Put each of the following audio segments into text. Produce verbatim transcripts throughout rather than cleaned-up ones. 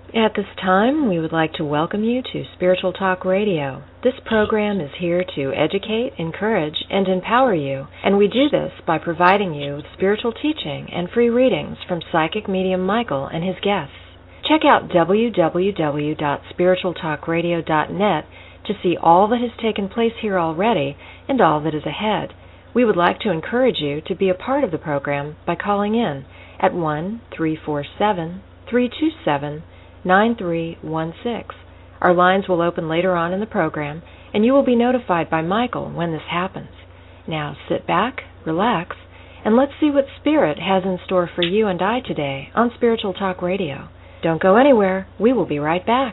At this time, we would like to welcome you to Spiritual Talk Radio. This program is here to educate, encourage, and empower you, and we do this by providing you with spiritual teaching and free readings from psychic medium Michael and his guests. Check out w w w dot spiritual talk radio dot net to see all that has taken place here already and all that is ahead. We would like to encourage you to be a part of the program by calling in at one three four seven, three two seven, nine three one six. Our lines will open later on in the program, and you will be notified by Michael when this happens. Now sit back, relax, and let's see what Spirit has in store for you and I today on Spiritual Talk Radio. Don't go anywhere. We will be right back.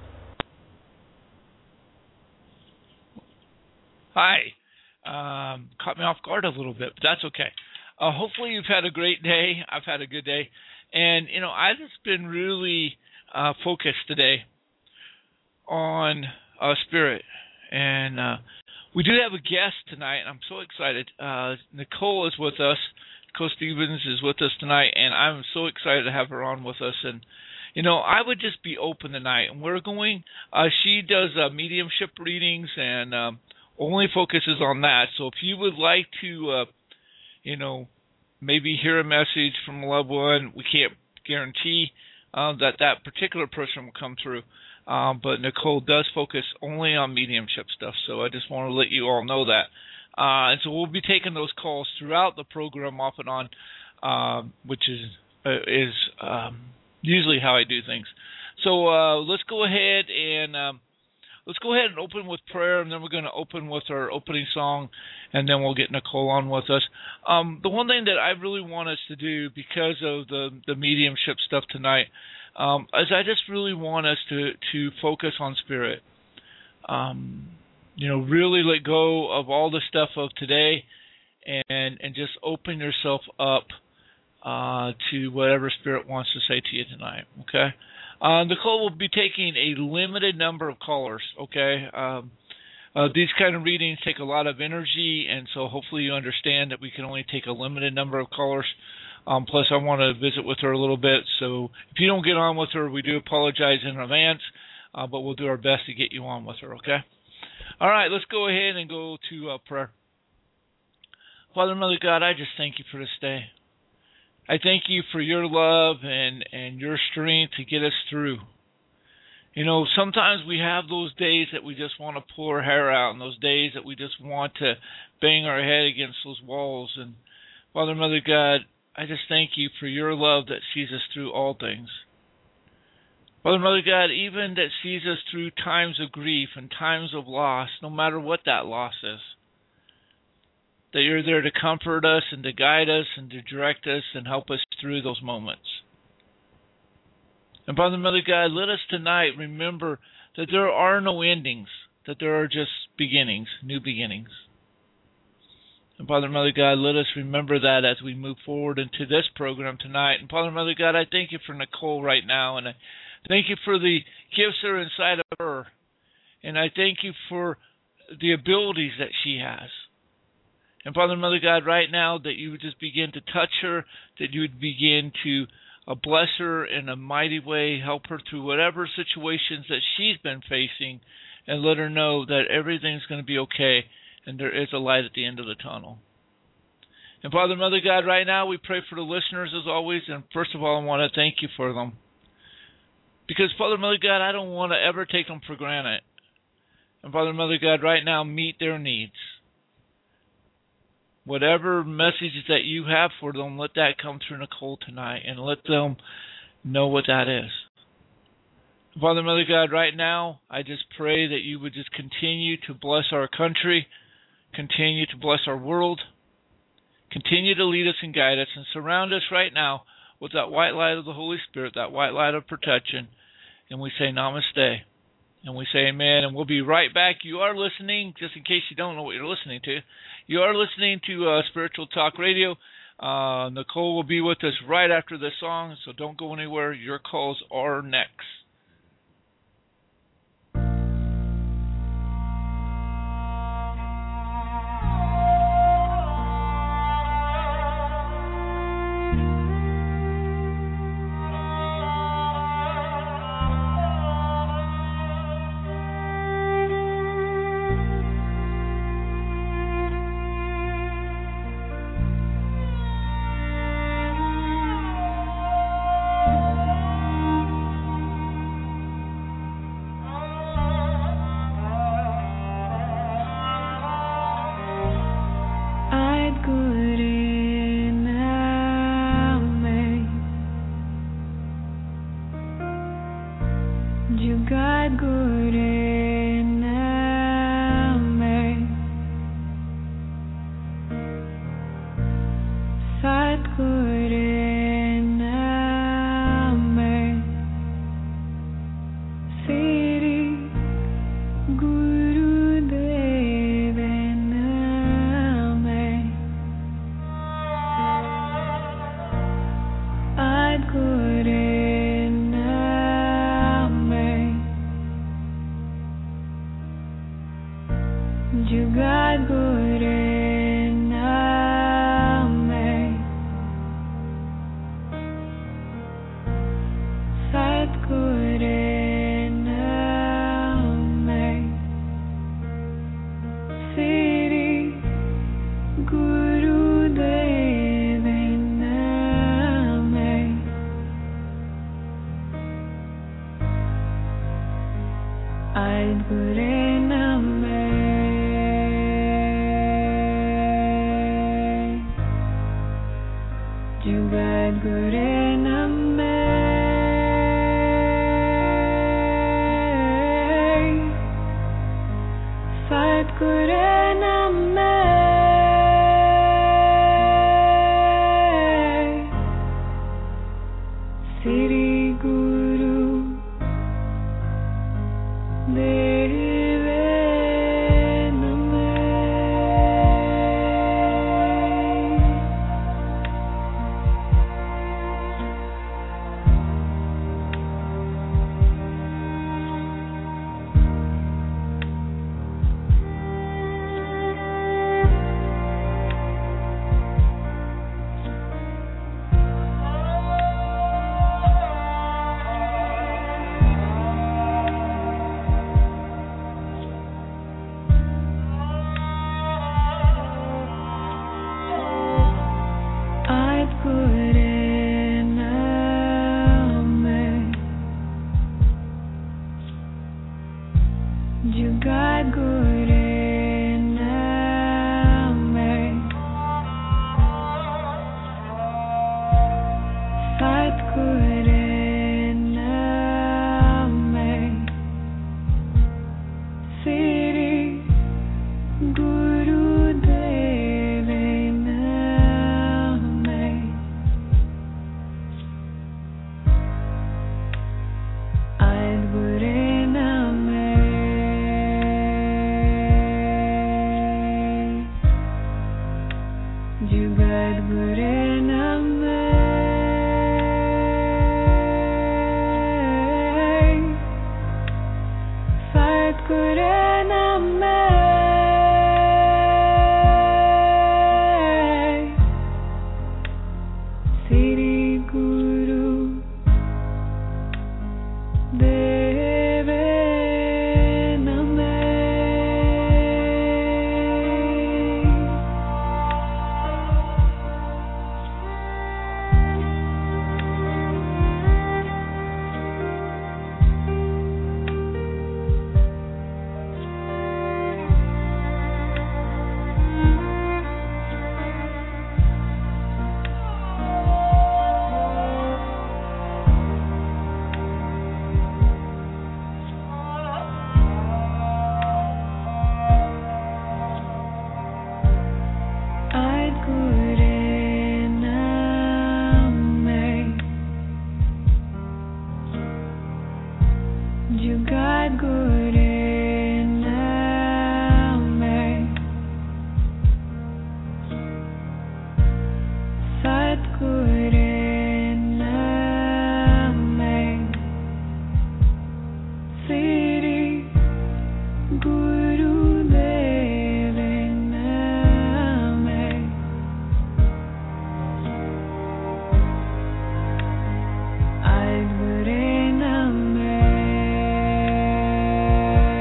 Hi. Um, caught me off guard a little bit, but that's okay. Uh, hopefully you've had a great day. I've had a good day. And, you know, I've just been really uh, focused today on uh, Spirit. And uh, we do have a guest tonight, and I'm so excited. Uh, Nicole is with us. Nicole Stevens is with us tonight, and I'm so excited to have her on with us. And, you know, I would just be open tonight. And we're going, uh, she does uh, mediumship readings and um, only focuses on that. So if you would like to, uh, you know, maybe hear a message from a loved one, we can't guarantee uh, that that particular person will come through. Um, but Nicole does focus only on mediumship stuff, so I just want to let you all know that. Uh, and so we'll be taking those calls throughout the program off and on, uh, which is uh, is um, usually how I do things. So uh, let's go ahead and um, let's go ahead and open with prayer, and then we're going to open with our opening song, and then we'll get Nicole on with us. Um, the one thing that I really want us to do because of the, the mediumship stuff tonight um, is I just really want us to, to focus on Spirit. Um, you know, really let go of all the stuff of today and and just open yourself up uh, to whatever Spirit wants to say to you tonight, okay? Uh, Nicole will be taking a limited number of callers, okay? Um, uh, these kind of readings take a lot of energy, and so hopefully you understand that we can only take a limited number of callers. Um, plus, I want to visit with her a little bit, so if you don't get on with her, we do apologize in advance, uh, but we'll do our best to get you on with her, okay? All right, let's go ahead and go to uh, prayer. Father, Mother God, I just thank you for this day. I thank you for your love and, and your strength to get us through. You know, sometimes we have those days that we just want to pull our hair out, and those days that we just want to bang our head against those walls. And Father, Mother God, I just thank you for your love that sees us through all things. Father, Mother God, even that sees us through times of grief and times of loss, no matter what that loss is. That you're there to comfort us and to guide us and to direct us and help us through those moments. And Father, Mother God, let us tonight remember that there are no endings, that there are just beginnings, new beginnings. And Father, Mother God, let us remember that as we move forward into this program tonight. And Father, Mother God, I thank you for Nicole right now, and I thank you for the gifts that are inside of her. And I thank you for the abilities that she has. And Father, Mother God, right now that you would just begin to touch her, that you would begin to uh, bless her in a mighty way, help her through whatever situations that she's been facing, and let her know that everything's going to be okay and there is a light at the end of the tunnel. And Father, Mother God, right now we pray for the listeners as always, and first of all I want to thank you for them. Because Father, Mother God, I don't want to ever take them for granted. And Father, Mother God, right now meet their needs. Whatever messages that you have for them, let that come through Nicole tonight and let them know what that is. Father, Mother God, right now, I just pray that you would just continue to bless our country, continue to bless our world, continue to lead us and guide us, and surround us right now with that white light of the Holy Spirit, that white light of protection. And we say namaste. And we say amen, and we'll be right back. You are listening, just in case you don't know what you're listening to, you are listening to uh, Spiritual Talk Radio. Uh, Nicole will be with us right after this song, so don't go anywhere. Your calls are next. Jugat Guru Name Satguru Name Sri Guru Deva Name Adguru Jugat Guru Name Satguru Name Sri Guru Deva Name Adguru Name Jugat Guru Name Satguru Name Sri Guru Deva Name Jugat Guru Name Satguru Name Sri Guru Deva Name Adguru Jugat Guru Name Satguru Name Sri Guru Deva Name Jugat Guru Name Satguru Name Sri Guru Deva Name Adguru Name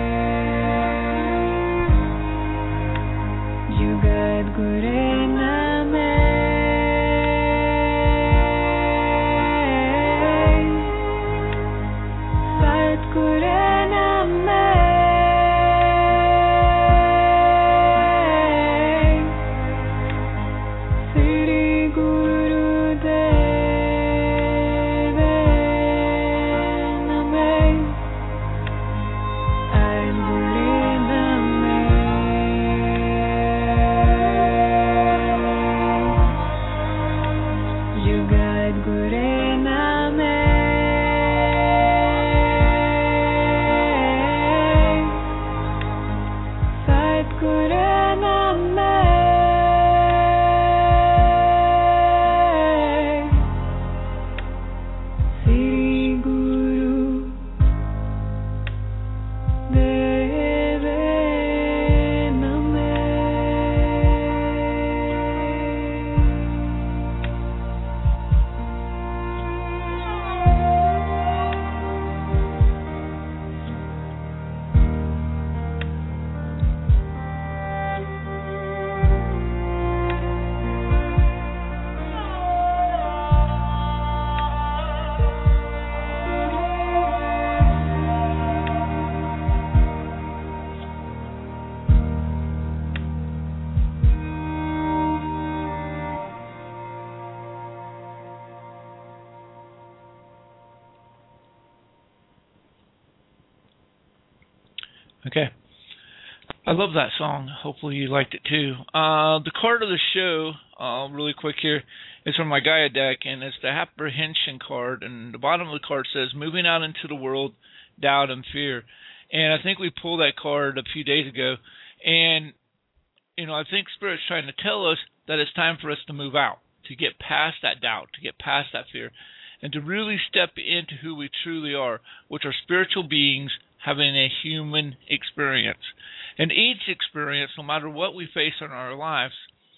Okay. I love that song. Hopefully you liked it too. Uh, the card of the show, uh, really quick here, is from my Gaia deck, and it's the apprehension card. And the bottom of the card says, moving out into the world, doubt and fear. And I think we pulled that card a few days ago. And, you know, I think Spirit's trying to tell us that it's time for us to move out, to get past that doubt, to get past that fear, and to really step into who we truly are, which are spiritual beings having a human experience. And each experience, no matter what we face in our lives,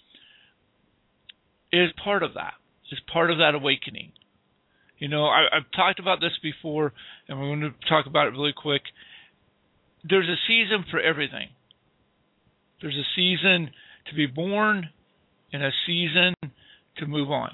is part of that, is part of that awakening. You know, I, I've talked about this before, and we're going to talk about it really quick. There's a season for everything. There's a season to be born and a season to move on.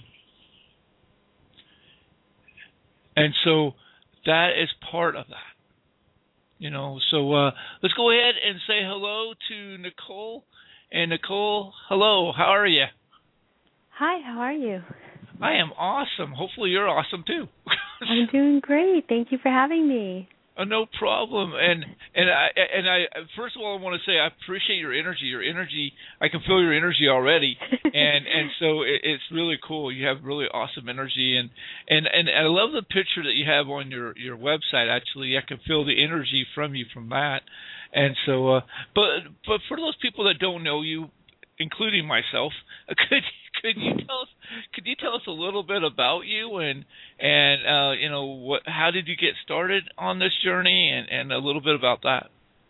And so that is part of that. You know, so uh, let's go ahead and say hello to Nicole. And Nicole, hello, how are you? Hi, how are you? I am awesome. Hopefully you're awesome too. I'm doing great. Thank you for having me. Uh, no problem. And and I and I first of all I want to say I appreciate your energy. Your energy, I can feel your energy already, and and so it, it's really cool. You have really awesome energy, and, and and I love the picture that you have on your your website. Actually, I can feel the energy from you from that. And so, uh, but but for those people that don't know you, including myself, could could you tell us could you tell us a little bit about you and and uh, you know what how did you get started on this journey and, and a little bit about that?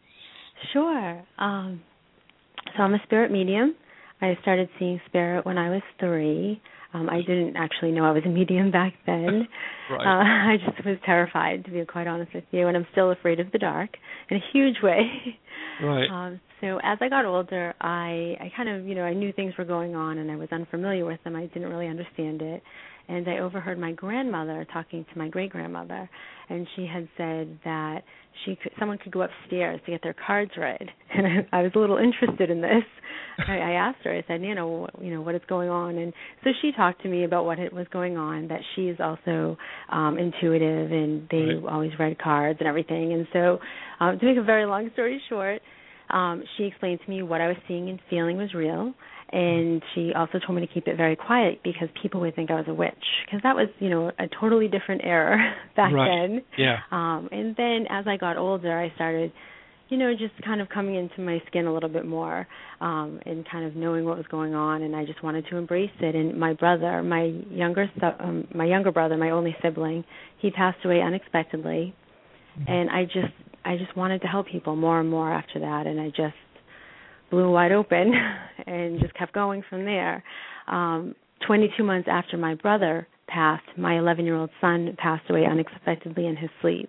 Sure. Um, so I'm a spirit medium. I started seeing spirit when I was three. Um, I didn't actually know I was a medium back then. Right. Uh, I just was terrified, to be quite honest with you, and I'm still afraid of the dark in a huge way. Right. Um, so as I got older, I, I kind of, you know, I knew things were going on, and I was unfamiliar with them. I didn't really understand it. And I overheard my grandmother talking to my great-grandmother, and she had said that she could, someone could go upstairs to get their cards read. And I, I was a little interested in this. I, I asked her, I said, you know, you know, what is going on? And so she talked to me about what it was going on, that she is also um, intuitive, and they Right. always read cards and everything. And so um, to make a very long story short, um, she explained to me what I was seeing and feeling was real. And she also told me to keep it very quiet because people would think I was a witch, because that was, you know, a totally different era back Right. then. Yeah. Um, and then as I got older, I started, you know, just kind of coming into my skin a little bit more um, and kind of knowing what was going on, and I just wanted to embrace it. And my brother, my younger, um, my younger brother, my only sibling, he passed away unexpectedly, mm-hmm. and I just, I just wanted to help people more and more after that, and I just blew wide open and just kept going from there. Um, twenty-two months after my brother passed, my eleven-year-old son passed away unexpectedly in his sleep.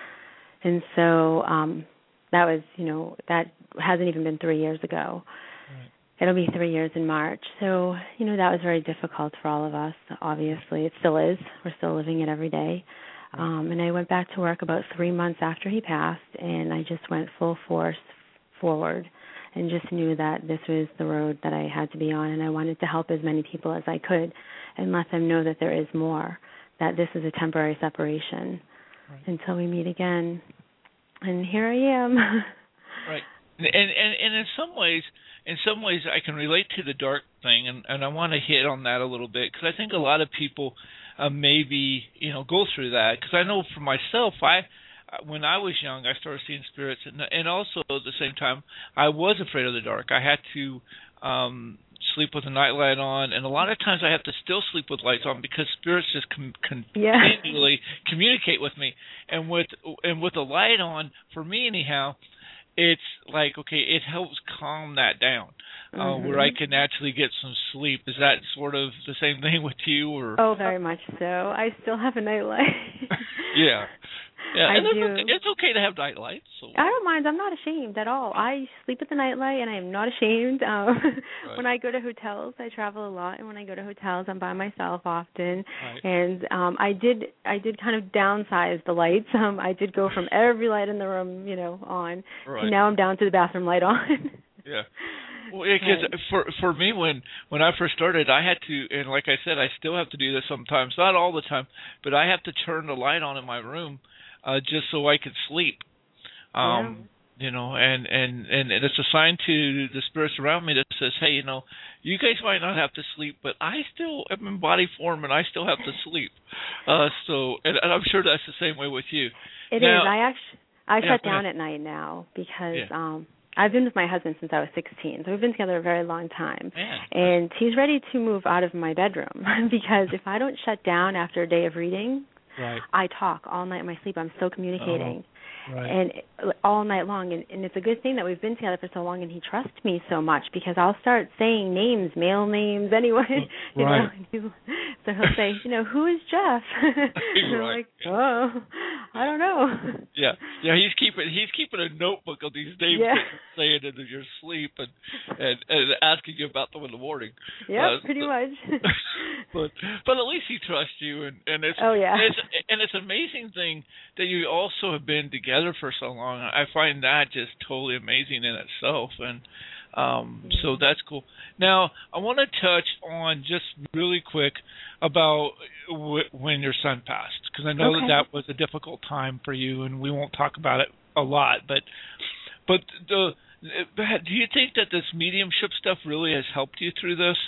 And so um, that was, you know, that hasn't even been three years ago. Right. It'll be three years in March. So, you know, that was very difficult for all of us, obviously. It still is. We're still living it every day. Right. Um, and I went back to work about three months after he passed, and I just went full force forward and just knew that this was the road that I had to be on, and I wanted to help as many people as I could and let them know that there is more, that this is a temporary separation right. until we meet again. And here I am. Right. And, and and in some ways, in some ways I can relate to the dark thing, and, and I want to hit on that a little bit, because I think a lot of people uh, maybe, you know, go through that, because I know for myself, I when I was young, I started seeing spirits, and, and also at the same time, I was afraid of the dark. I had to um, sleep with a nightlight on, and a lot of times I have to still sleep with lights on because spirits just com- continually yeah. communicate with me. And with and with the light on, for me anyhow, it's like, okay, it helps calm that down, uh, mm-hmm. where I can actually get some sleep. Is that sort of the same thing with you? Or oh, very much so. I still have a nightlight. yeah. Yeah, I and do. Okay. It's okay to have night lights. So. I don't mind. I'm not ashamed at all. I sleep with the nightlight, and I am not ashamed. Um, right. When I go to hotels, I travel a lot, and when I go to hotels, I'm by myself often. Right. And um, I did, I did kind of downsize the lights. Um, I did go from every light in the room, you know, on, right. to now I'm down to the bathroom light on. Yeah. Well, because yeah, for for me, when when I first started, I had to, and like I said, I still have to do this sometimes, not all the time, but I have to turn the light on in my room. Uh, just so I could sleep, um, you know, and, and, and it's a sign to the spirits around me that says, hey, you know, you guys might not have to sleep, but I still am in body form and I still have to sleep. Uh, so, and, and I'm sure that's the same way with you. It now, is. I actually I yeah, shut down at night now because yeah. um I've been with my husband since I was sixteen, so we've been together a very long time. Man. And he's ready to move out of my bedroom because if I don't shut down after a day of reading, right. I talk all night in my sleep. I'm still communicating. Oh. Right. And all night long, and, and it's a good thing that we've been together for so long, and he trusts me so much because I'll start saying names, male names, anyway. You right. know, he, so he'll say, you know, who is Jeff? And I'm right. like, oh, I don't know. Yeah, yeah. He's keeping he's keeping a notebook of these names Yeah. that you're saying in your sleep and, and and asking you about them in the morning. Yeah, uh, pretty but, much. but but at least he trusts you, and and it's oh yeah, and it's, and it's an amazing thing that you also have been together for so long. I find that just totally amazing in itself, and um, so that's cool. Now I want to touch on just really quick about w- when your son passed, because I know okay. that that was a difficult time for you, and we won't talk about it a lot. But but the do you think that this mediumship stuff really has helped you through this?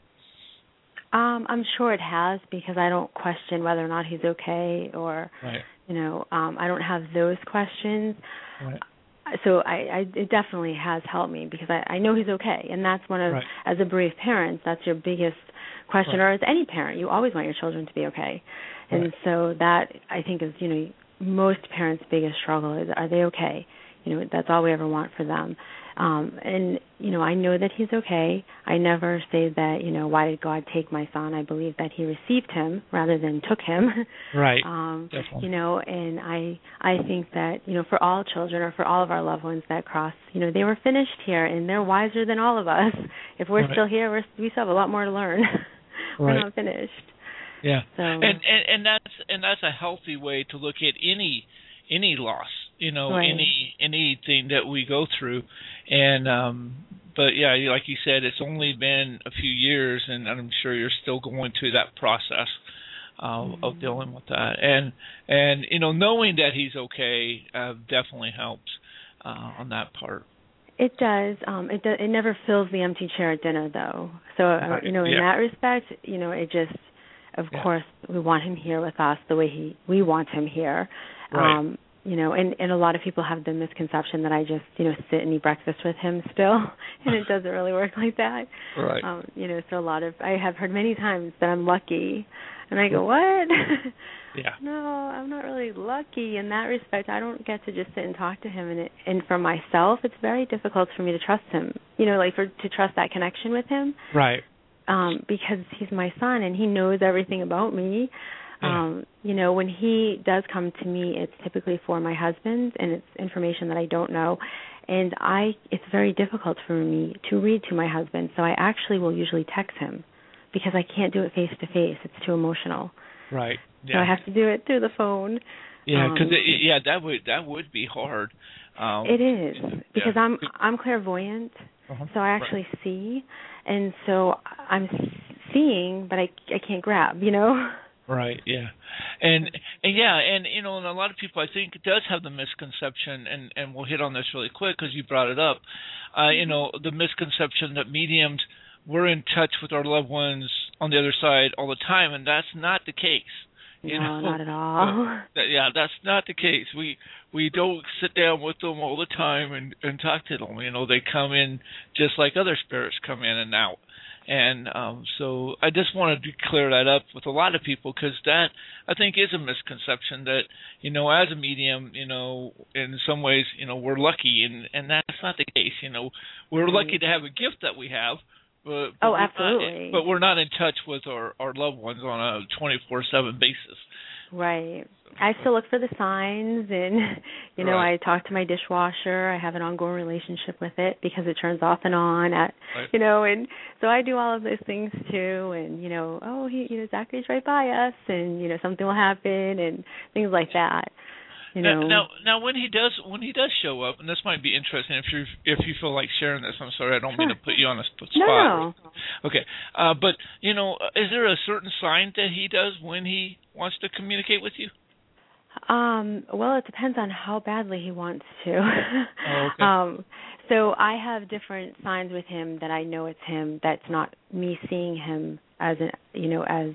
Um, I'm sure it has because I don't question whether or not he's okay, or right. you know, um, I don't have those questions. Right. So I, I, it definitely has helped me because I, I know he's okay, and that's one of, right. as a bereaved parent, that's your biggest question, right. or as any parent, you always want your children to be okay, and right. so that I think is, you know, most parents' biggest struggle is, are they okay? You know, that's all we ever want for them. Um, and, you know, I know that he's okay. I never say that, you know, why did God take my son? I believe that he received him rather than took him. Right. um, Definitely. You know, and I I think that, you know, for all children or for all of our loved ones that cross, you know, they were finished here and they're wiser than all of us. If we're right. still here, we're, we still have a lot more to learn. We're right. not finished. Yeah. So, and, and and that's and that's a healthy way to look at any any loss, you know, right. any anything that we go through. And um but yeah, like you said, it's only been a few years, and I'm sure you're still going through that process uh, mm-hmm. of dealing with that. And and you know, knowing that he's okay uh, definitely helps uh, on that part. It does. Um, it do, it never fills the empty chair at dinner, though. So uh, you know, in yeah. that respect, you know, it just, of yeah. course, we want him here with us the way he we want him here. Right. Um, you know, and, and a lot of people have the misconception that I just, you know, sit and eat breakfast with him still, and it doesn't really work like that. Right. Um, you know, so a lot of, I have heard many times that I'm lucky, and I go, what? Yeah. No, I'm not really lucky in that respect. I don't get to just sit and talk to him, and it, and for myself, it's very difficult for me to trust him. You know, like for to trust that connection with him. Right. Um, because he's my son, and he knows everything about me. Yeah. Um, you know, when he does come to me, it's typically for my husband, and it's information that I don't know. And I, it's very difficult for me to read to my husband, so I actually will usually text him because I can't do it face to face. It's too emotional. Right. Yeah. So I have to do it through the phone. Yeah, because um, yeah, that would that would be hard. Um, it is because yeah. I'm I'm clairvoyant, uh-huh. so I actually right. see, and so I'm seeing, but I I can't grab, you know. Right. Yeah. And and yeah, and you know, and a lot of people I think does have the misconception, and and we'll hit on this really quick because you brought it up. Uh, you know, the misconception that mediums we're in touch with our loved ones on the other side all the time, and that's not the case. You no, know? not at all. Uh, yeah, that's not the case. We we don't sit down with them all the time and, and talk to them. You know, they come in just like other spirits come in and out. And um, so I just wanted to clear that up with a lot of people because that, I think, is a misconception that, you know, as a medium, you know, in some ways, you know, we're lucky, and, and that's not the case. You know, we're right. lucky to have a gift that we have. But, but oh, we're absolutely. Not, but we're not in touch with our, our loved ones on a twenty-four seven basis. Right. I still look for the signs, and, you know, right. I talk to my dishwasher. I have an ongoing relationship with it because it turns off and on, at, right. you know, and so I do all of those things too. And, you know, oh, he, you know, Zachary's right by us, and, you know, something will happen and things like that. You know. Now, now, now, when he does, when he does show up, and this might be interesting if you if you feel like sharing this. I'm sorry, I don't sure. mean to put you on the spot. No, no. Okay, uh, but you know, is there a certain sign that he does when he wants to communicate with you? Um, well, it depends on how badly he wants to. Oh, okay. um, so I have different signs with him that I know it's him. That's not me seeing him as a, you know, as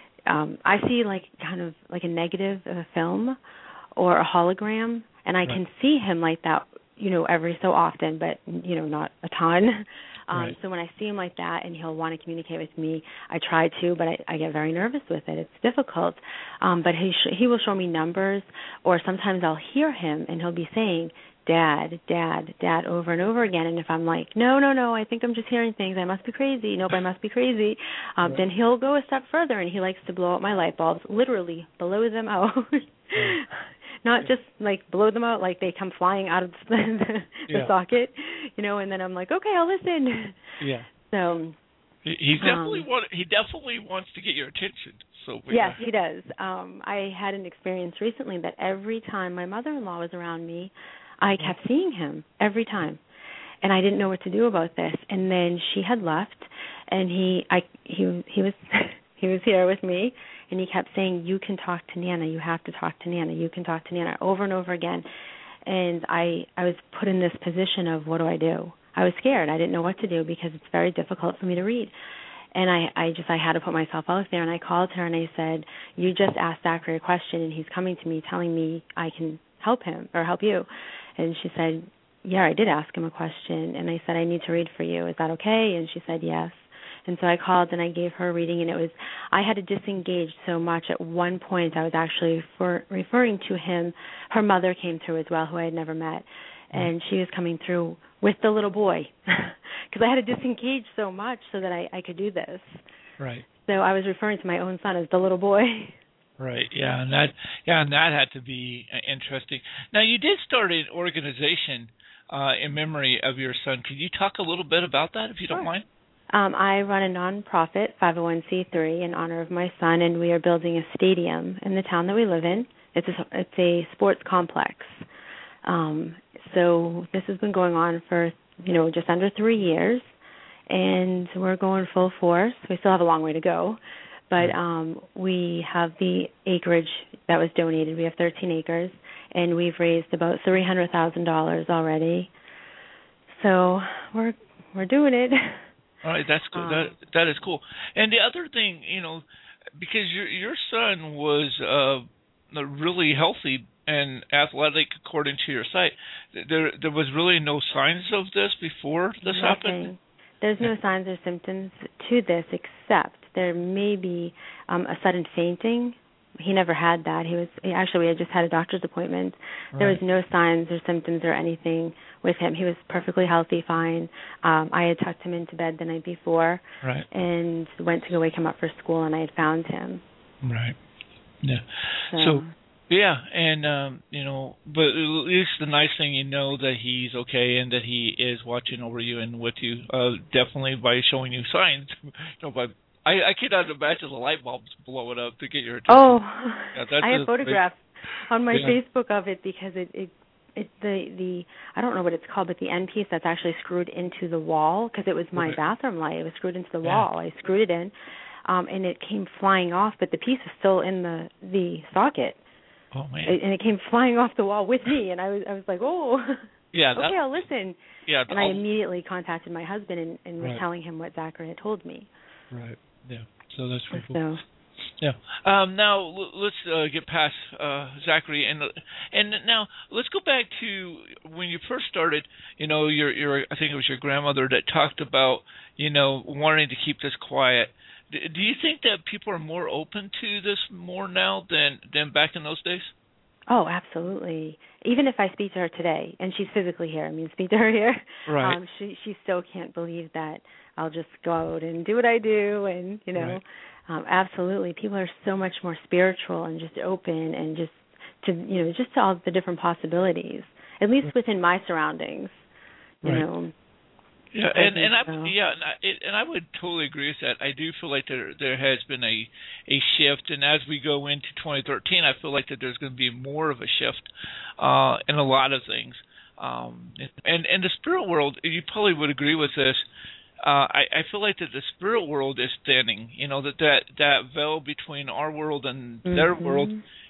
um, I see like kind of like a negative of a film or a hologram, and I Right. can see him like that, you know, every so often, but you know, not a ton. Um, Right. So when I see him like that and he'll want to communicate with me, I try to, but I, I get very nervous with it. It's difficult. Um, but he sh- he will show me numbers, or sometimes I'll hear him and he'll be saying, Dad, Dad, Dad, over and over again. And if I'm like, no, no, no, I think I'm just hearing things. I must be crazy. Nope, I must be crazy. Um, Right. Then he'll go a step further, and he likes to blow out my light bulbs, literally blow them out. Right. Not just like blow them out like they come flying out of the, the Yeah. socket, you know. And then I'm like, okay, I'll listen. Yeah. So He, he definitely Um, want, he definitely wants to get your attention. So yeah. yes, he does. Um, I had an experience recently that every time my mother-in-law was around me, I kept seeing him every time, and I didn't know what to do about this. And then she had left, and he, I, he, he was, he was here with me, and he kept saying, "You can talk to Nana. You have to talk to Nana. You can talk to Nana," over and over again. And I, I was put in this position of, what do I do? I was scared. I didn't know what to do because it's very difficult for me to read. And I, I just, I had to put myself out there, and I called her and I said, "You just asked Zachary a question, and he's coming to me telling me I can help him or help you." And she said, "Yeah, I did ask him a question." And I said, "I need to read for you. Is that okay?" And she said, "Yes." And so I called and I gave her a reading, and it was, I had to disengage so much. At one point, I was actually for, referring to him. Her mother came through as well, who I had never met, and she was coming through with the little boy, because I had to disengage so much so that I, I could do this. Right. So I was referring to my own son as the little boy. Right. Yeah, and that yeah, and that had to be uh, interesting. Now, you did start an organization uh, in memory of your son. Could you talk a little bit about that, if you don't Sure. mind? Um, I run a nonprofit, five oh one c three, in honor of my son, and we are building a stadium in the town that we live in. It's a, it's a sports complex. Um, so this has been going on for, you know, just under three years, and we're going full force. We still have a long way to go, but um, we have the acreage that was donated. We have thirteen acres, and we've raised about three hundred thousand dollars already. So we're we're doing it. All right, that's cool. Um, that that is cool. And the other thing, you know, because your your son was uh, really healthy and athletic, according to your site, there there was really no signs of this before this Nothing. happened. There's no signs or symptoms to this, except there may be um, a sudden fainting. He never had that. He was actually, we had just had a doctor's appointment. Right. There was no signs or symptoms or anything with him. He was perfectly healthy, fine. Um, I had tucked him into bed the night before, Right. and went to go wake him up for school, and I had found him. Right. Yeah. So, So, yeah, and um, you know, but at least the nice thing, you know, that he's okay and that he is watching over you and with you. Uh, definitely by showing you signs. You know, by I, I cannot imagine the light bulbs blowing up to get your attention. oh, Yeah, that's I have a- photographs on my Yeah. Facebook of it, because it, it it the the I don't know what it's called, but the end piece that's actually screwed into the wall, because it was my Right. bathroom light. It was screwed into the Yeah. wall. I screwed it in, um, and it came flying off, but the piece is still in the the socket. Oh man. It, and it came flying off the wall with me, and I was I was like, oh, Yeah. That, okay, I'll listen. yeah. And I I'll- immediately contacted my husband and, and was Right. telling him what Zachary had told me. Right. Yeah. So that's pretty cool. So, Yeah. Um, now l- let's uh, get past uh, Zachary, and and now let's go back to when you first started. You know, your your I think it was your grandmother that talked about, you know, wanting to keep this quiet. D- do you think that people are more open to this more now than than back in those days? oh, absolutely. Even if I speak to her today, and she's physically here, I mean, speak to her here, Right. um, she she still can't believe that I'll just go out and do what I do, and you know, Right. um, absolutely. People are so much more spiritual and just open, and just to you know, just to all the different possibilities. At least within my surroundings, you Right. know. Yeah, I and think and I so. yeah, and I, it, and I would totally agree with that. I do feel like there there has been a a shift, and as we go into twenty thirteen, I feel like that there's going to be more of a shift uh, in a lot of things. Um, and and the spirit world, you probably would agree with this. Uh, I, I feel like that the spirit world is thinning. You know, that that, that veil between our world and their Mhm. world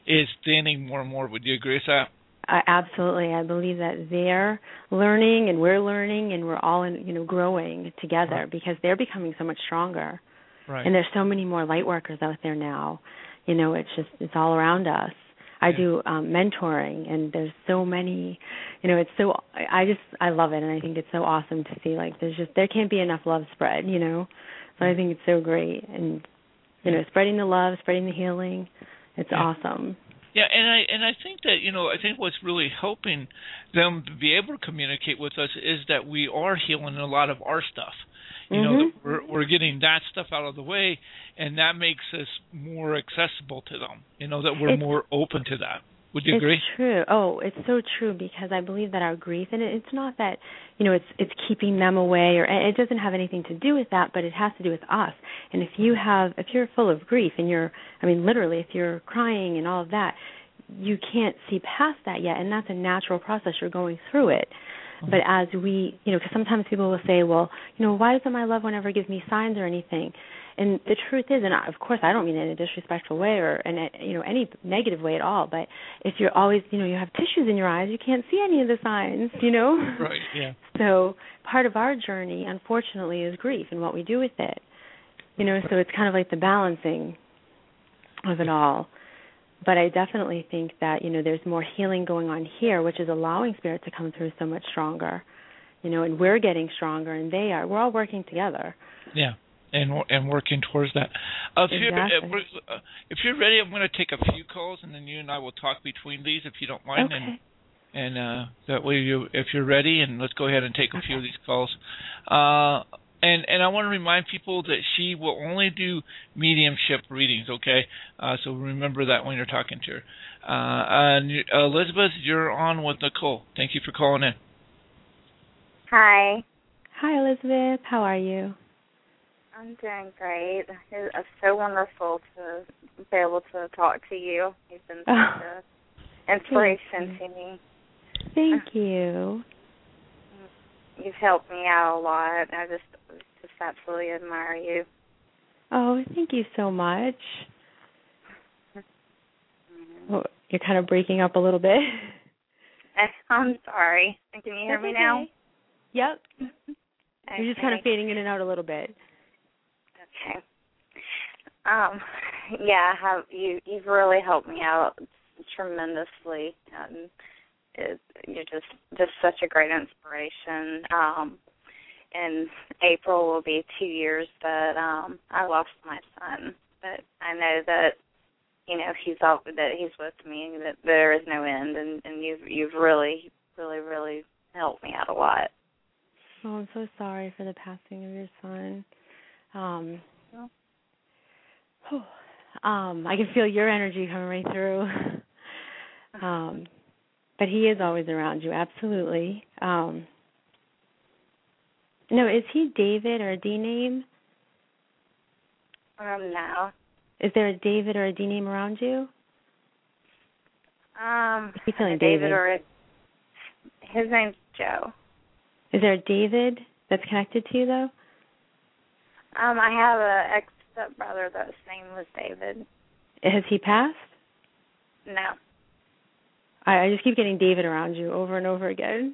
is thinning more and more. Would you agree with that? I, absolutely. I believe that they're learning and we're learning and we're all in, you know, growing together Right. because they're becoming so much stronger. Right. And there's so many more light workers out there now. You know, it's just it's all around us. I Yeah. do um, mentoring, and there's so many. You know, it's so I I just I love it, and I think it's so awesome to see. Like, there's just there can't be enough love spread. You know, so I think it's so great, and you know, spreading the love, spreading the healing. It's Yeah. awesome. Yeah, and I and I think that, you know, I think what's really helping them to be able to communicate with us is that we are healing a lot of our stuff. You know, Mhm. that we're we're getting that stuff out of the way, and that makes us more accessible to them. You know, that we're It's- more open to that. Would you It's agree? true. Oh, it's so true because I believe that our grief, and it's not that, you know, it's it's keeping them away, or it doesn't have anything to do with that, but it has to do with us. And if you have, if you're full of grief, and you're, I mean, literally, if you're crying and all of that, you can't see past that yet, and that's a natural process. You're going through it. Mhm. But as we, you know, because sometimes people will say, well, you know, why doesn't my loved one ever give me signs or anything? And the truth is, and of course I don't mean it in a disrespectful way or in a, you know, any negative way at all, but if you're always, you know, you have tissues in your eyes, you can't see any of the signs, you know? Right, yeah. So part of our journey, unfortunately, is grief and what we do with it. You know, so it's kind of like the balancing of it all. But I definitely think that, you know, there's more healing going on here, which is allowing spirit to come through so much stronger. You know, and we're getting stronger and they are. We're all working together. Yeah. And and working towards that. Uh, if, Exactly. you're, uh, we're- uh, if you're ready, I'm going to take a few calls, and then you and I will talk between these, if you don't mind. Okay. And and uh, that way, you, if you're ready, and let's go ahead and take a few Okay. of these calls. Uh, and and I want to remind people that she will only do mediumship readings. Okay, uh, so remember that when you're talking to her. Uh, and uh, Elizabeth, you're on with Nicole. Thank you for calling in. Hi, Hi, Elizabeth. How are you? I'm doing great. It's uh, so wonderful to be able to talk to you. You've been such Oh, an inspiration thank to me. Thank you. You've helped me out a lot. I just just absolutely admire you. Oh, thank you so much. Oh, you're kind of breaking up a little bit. I'm sorry. Can you hear That's me okay. now? Yep. Okay. You're just kind of fading in and out a little bit. Okay. Um, yeah, I have you. You've really helped me out tremendously, and it, you're just just such a great inspiration. Um, in April will be two years that um, I lost my son, but I know that you know he's all, that he's with me, and that there is no end, and, and you've you've really, really, really helped me out a lot. Oh, I'm so sorry for the passing of your son. Um, um, I can feel your energy coming right through. Um, but he is always around you, absolutely. Um, no, is he David or a D name? Um, no. Is there a David or a D name around you? Um, He's feeling a David David. or a, his name's Joe. Is there a David that's connected to you, though? Um, I have a ex stepbrother that's name was David. Has he passed? No. I, I just keep getting David around you over and over again.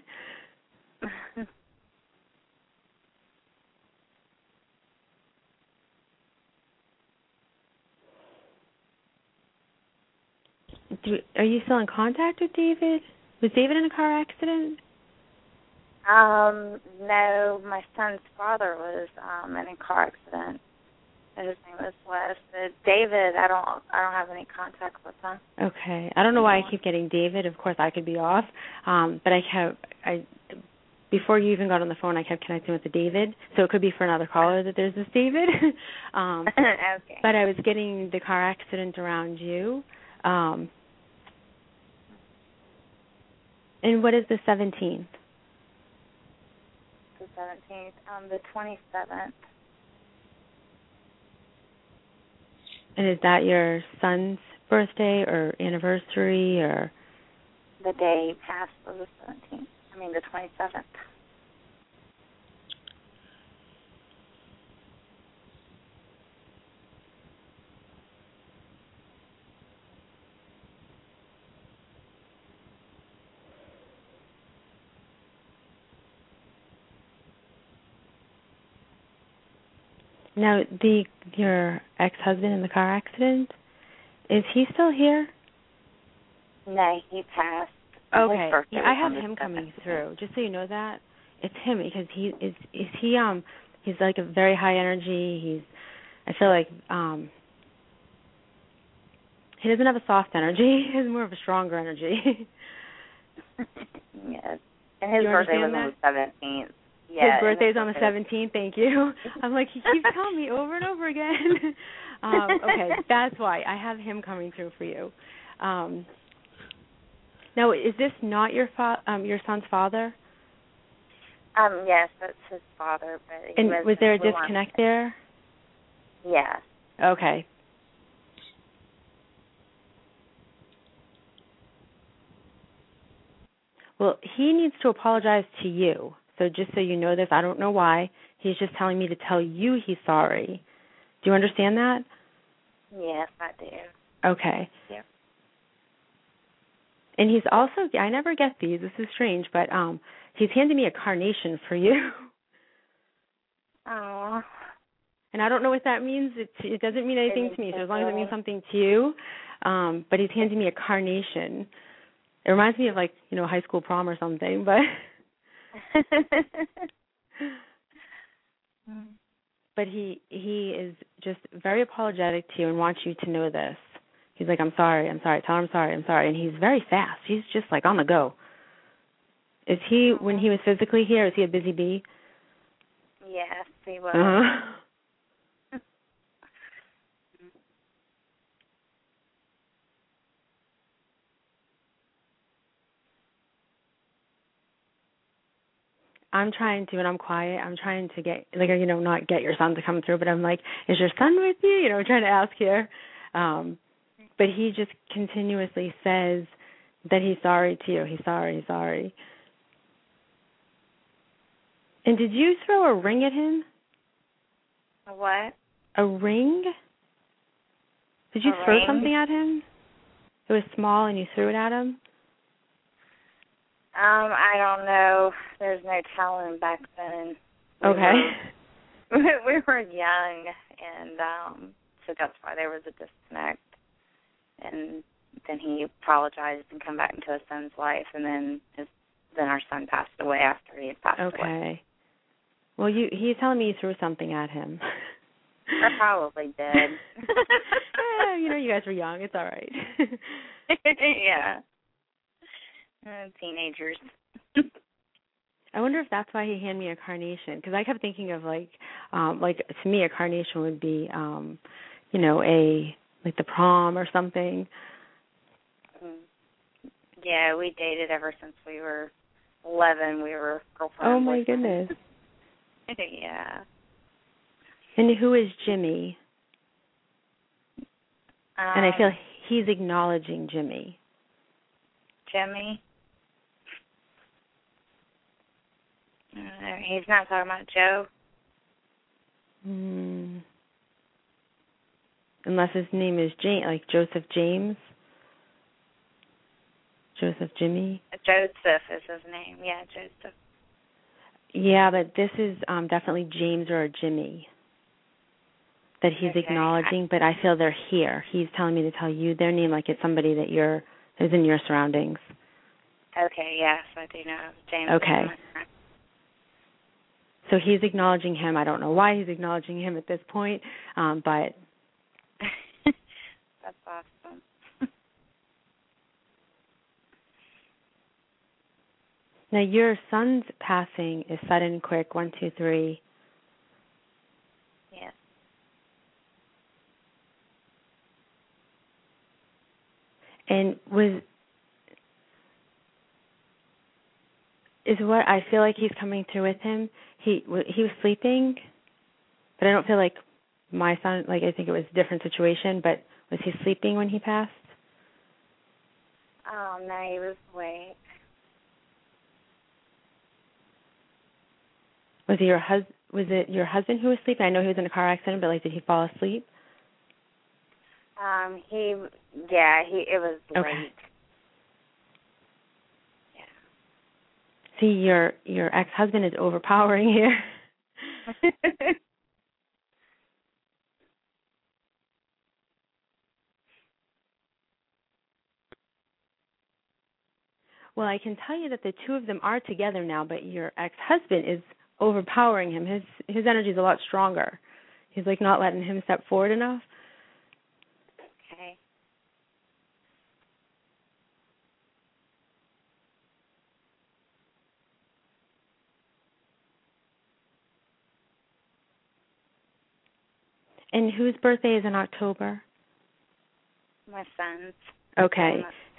Do, are you still in contact with David? Was David in a car accident? um, no, my son's father was um in a car accident. His name was Wes. But David, I don't, I don't have any contact with him. Okay. I don't know why I keep getting David. Of course, I could be off. Um, but I kept, I, before you even got on the phone, I kept connecting with the David. So it could be for another caller that there's this David. um, Okay. but I was getting the car accident around you. Um, and what is the seventeenth? The seventeenth, um, the twenty-seventh. And is that your son's birthday or anniversary or? The day past was the seventeenth. I mean the twenty-seventh. Now, the your ex-husband in the car accident, is he still here? No, he passed. Okay. Yeah, I have him coming through. Just so you know that it's him because he is. Is he um? He's like a very high energy. He's. I feel like um. He doesn't have a soft energy. He has more of a stronger energy. Yes. And his birthday was on the seventeenth. Yeah, his birthday's on the seventeenth, thank you. I'm like, he keeps telling me over and over again. um, okay, that's why. I have him coming through for you. Um, now, is this not your fa- um, your son's father? Um, yes, that's his father. But he and was, was there a disconnect there? Yeah. Okay. Well, he needs to apologize to you. So just so you know this, I don't know why. He's just telling me to tell you he's sorry. Do you understand that? Yes, I do. Okay. Yeah. And he's also, I never get these, this is strange, but um, he's handed me a carnation for you. Oh. And I don't know what that means. It, it doesn't mean anything to me, so as long as it means something to you. Um, but he's handing me a carnation. It reminds me of, like, you know, high school prom or something, but... But he he is just very apologetic to you and wants you to know this. He's like, I'm sorry, I'm sorry, tell him I'm sorry, I'm sorry. And he's very fast. He's just like on the go. Is he, when he was physically here, is he a busy bee? Yes, he was. Uh-huh. I'm trying to, and I'm quiet, I'm trying to get, like, you know, not get your son to come through, but I'm like, is your son with you? You know, trying to ask here. Um, but he just continuously says that he's sorry to you. He's sorry, he's sorry. And did you throw a ring at him? A what? A ring? Did you a throw ring? something at him? It was small and you threw it at him? Um, I don't know. There's no telling back then. We Okay. Were, we were young, and um, so that's why there was a disconnect. And then he apologized and come back into his son's life, and then his then our son passed away after he had passed okay. away. Okay. Well, you he's telling me you threw something at him. I probably did. Yeah, you know, you guys were young. It's all right. Yeah. Uh, teenagers. I wonder if that's why he handed me a carnation, because I kept thinking of like, um, like to me a carnation would be, um, you know, a like the prom or something. Yeah, we dated ever since we were eleven. We were girlfriend. Oh my goodness. Yeah. And who is Jimmy? Um, and I feel he's acknowledging Jimmy. Jimmy? Uh, he's not talking about Joe? Mm. Unless his name is James, like Joseph James. Joseph Jimmy. Joseph is his name. Yeah, Joseph. Yeah, but this is um, definitely James or a Jimmy that he's okay. acknowledging, but I feel they're here. He's telling me to tell you their name like it's somebody that you're, who's in your surroundings. Okay, yes, I do know James. Okay. So he's acknowledging him. I don't know why he's acknowledging him at this point, um, but... That's awesome. Now, your son's passing is sudden, quick, one, two, three. Yes. And was... Is what I feel like he's coming through with him. He he was sleeping, but I don't feel like my son, like I think it was a different situation, but was he sleeping when he passed? Oh, no, he was awake. Was it your hus- Was it your husband who was sleeping? I know he was in a car accident, but like, did he fall asleep? Um, he, yeah, he. It was okay. late. See, your your ex-husband is overpowering here. well, I can tell you that the two of them are together now, but your ex-husband is overpowering him. His his energy is a lot stronger. He's like not letting him step forward enough. Okay. And whose birthday is in October? My son's. Okay.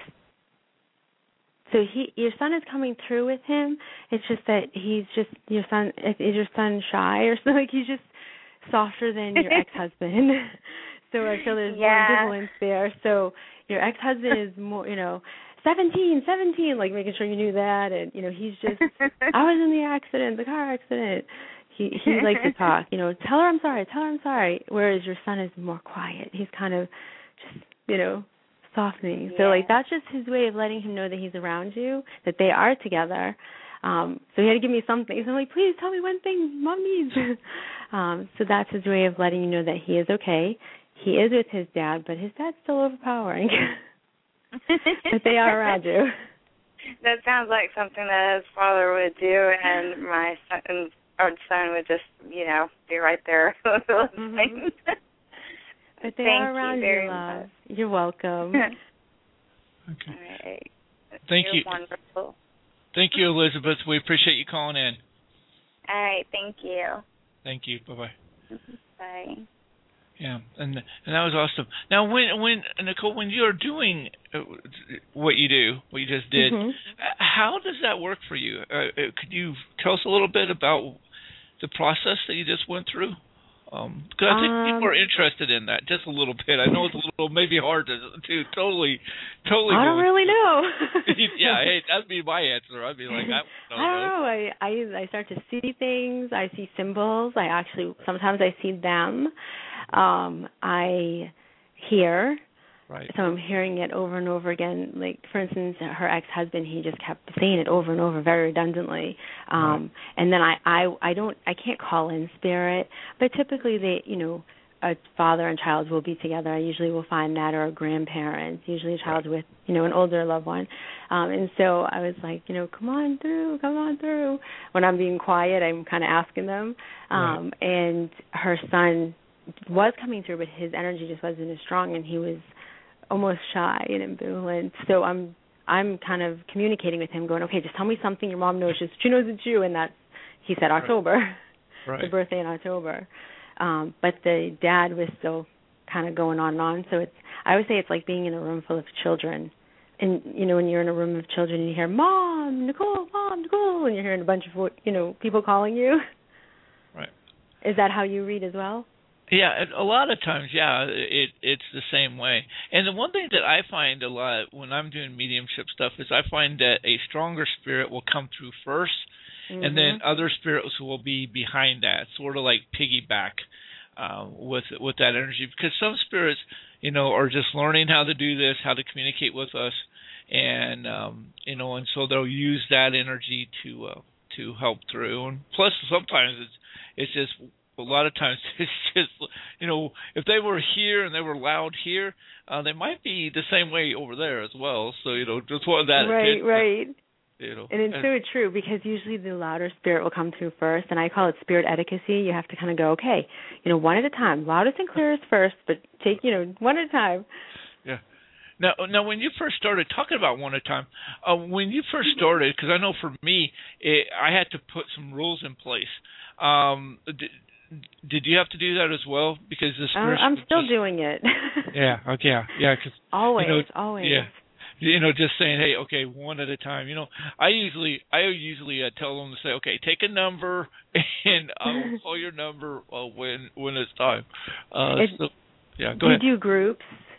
So he, your son is coming through with him. It's just that he's just your son. Is your son shy or something? Like he's just softer than your ex-husband. So I feel there's yeah. more ambivalence there. So your ex-husband is more, you know, seventeen, seventeen, like making sure you knew that, and you know he's just. I was in the accident, the car accident. He he likes to talk. You know, tell her I'm sorry. Tell her I'm sorry. Whereas your son is more quiet. He's kind of just, you know, softening. Yeah. So like that's just his way of letting him know that he's around you, that they are together. Um, so he had to give me something. So I'm like, please tell me one thing Mom needs. um, so that's his way of letting you know that he is okay. He is with his dad, but his dad's still overpowering. But they are around you. That sounds like something that his father would do, and my son, our son would just, you know, be right there listening. Mm-hmm. But they Thank are around you very you, love. much. You're welcome. Okay. All right. Thank You're you. Wonderful. Thank you, Elizabeth. We appreciate you calling in. All right. Thank you. Thank you. Bye-bye. Bye. Yeah, and and that was awesome. Now, when when Nicole, when you're doing what you do, what you just did, Mm-hmm. how does that work for you? Uh, could you tell us a little bit about the process that you just went through? Um, because I think um, people are interested in that just a little bit. I know it's a little maybe hard to to totally totally. I don't really know. Yeah, hey, that'd be my answer. I'd be like, I don't, I don't know. I, I I start to see things. I see symbols. I actually sometimes I see them. Um, I hear. Right. So I'm hearing it over and over again. Like, for instance, her ex-husband, he just kept saying it over and over very redundantly. Um, right. And then I, I, I don't, I can't call in spirit, but typically they, you know, a father and child will be together. I usually will find that, or a grandparent, usually a child right. with, you know, an older loved one. Um, and so I was like, you know, come on through, come on through. When I'm being quiet, I'm kind of asking them. Um, right. And her son was coming through, but his energy just wasn't as strong, and he was almost shy and ambivalent. So I'm I'm kind of communicating with him, going, okay, just tell me something your mom knows. Just she knows it's you, and that's he said October, right. the birthday in October. Um, but the dad was still kind of going on and on. So it's I always say it's like being in a room full of children, and you know when you're in a room of children, and you hear Mom, Nicole, Mom, Nicole, and you're hearing a bunch of you know people calling you. Right. Is that how you read as well? Yeah, a lot of times, yeah, it it's the same way. And the one thing that I find a lot when I'm doing mediumship stuff is I find that a stronger spirit will come through first, mm-hmm. and then other spirits will be behind that, sort of like piggyback uh, with with that energy. Because some spirits, you know, are just learning how to do this, how to communicate with us, and um, you know, and so they'll use that energy to uh, to help through. And plus, sometimes it's it's just a lot of times it's just, you know, if they were here and they were loud here, uh, they might be the same way over there as well. So, you know, just want that right, attention. Right, you know. And it's and, so true, because usually the louder spirit will come through first, and I call it spirit etiquette. You have to kind of go, okay, you know, one at a time, loudest and clearest first, but take, you know, one at a time. Yeah. Now, now, when you first started talking about one at a time, uh, when you first started, because I know for me, it, I had to put some rules in place. Um, did, Did you have to do that as well? Because the uh, I'm still just, doing it. yeah, okay, yeah, yeah. Cause, always, you know, always. Yeah, you know, just saying, hey, okay, one at a time. You know, I usually, I usually uh, tell them to say, okay, take a number, and I will call your number uh, when when it's time. Uh, it, so, yeah, go do ahead. You do groups?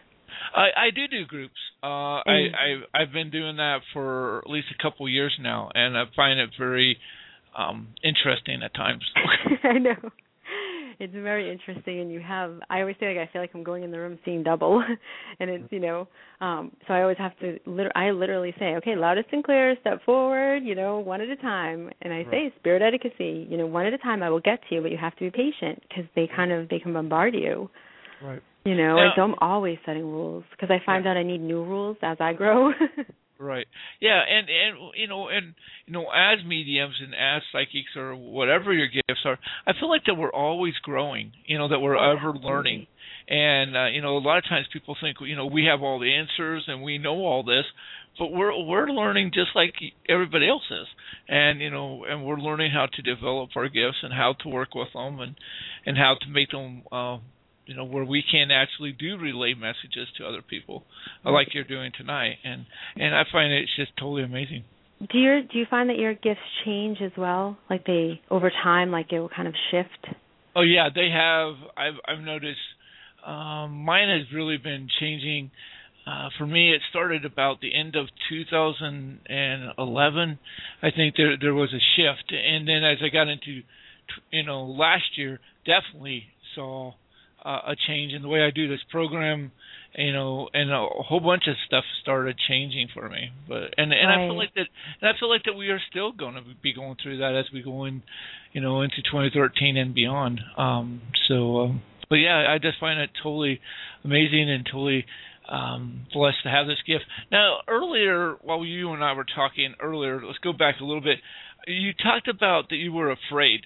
I, I do do groups. Uh, I, I I've been doing that for at least a couple years now, and I find it very um, interesting at times. I know. It's very interesting, and you have, I always say, like, I feel like I'm going in the room seeing double, and it's, you know, um, so I always have to, lit- I literally say, okay, loudest and clearest, step forward, you know, one at a time, and I right. say, spirit etiquette, you know, one at a time I will get to you, but you have to be patient, because they kind of, they can bombard you. Right. You know, now, and so I'm always setting rules, because I find yeah. out I need new rules as I grow. Right. Yeah, and and you know, and you know, as mediums and as psychics or whatever your gifts are, I feel like that we're always growing. You know, that we're Oh, ever learning. And uh, you know, a lot of times people think, you know, we have all the answers and we know all this, but we're we're learning just like everybody else is. And you know, and we're learning how to develop our gifts and how to work with them and and how to make them uh you know, where we can actually do relay messages to other people, uh, like you're doing tonight, and and I find it's just totally amazing. Do you do you find that your gifts change as well, like they over time, like it will kind of shift? Oh yeah, they have. I've I've noticed. Um, mine has really been changing. Uh, for me, it started about the end of two thousand eleven. I think there there was a shift, and then as I got into, you know, last year, definitely saw Uh, a change in the way I do this program, you know, and a whole bunch of stuff started changing for me. But and and right. I feel like that, and I feel like that we are still going to be going through that as we go in, you know, into twenty thirteen and beyond. Um, so, um, but yeah, I just find it totally amazing and totally um, blessed to have this gift. Now, earlier while you and I were talking earlier, let's go back a little bit. You talked about that you were afraid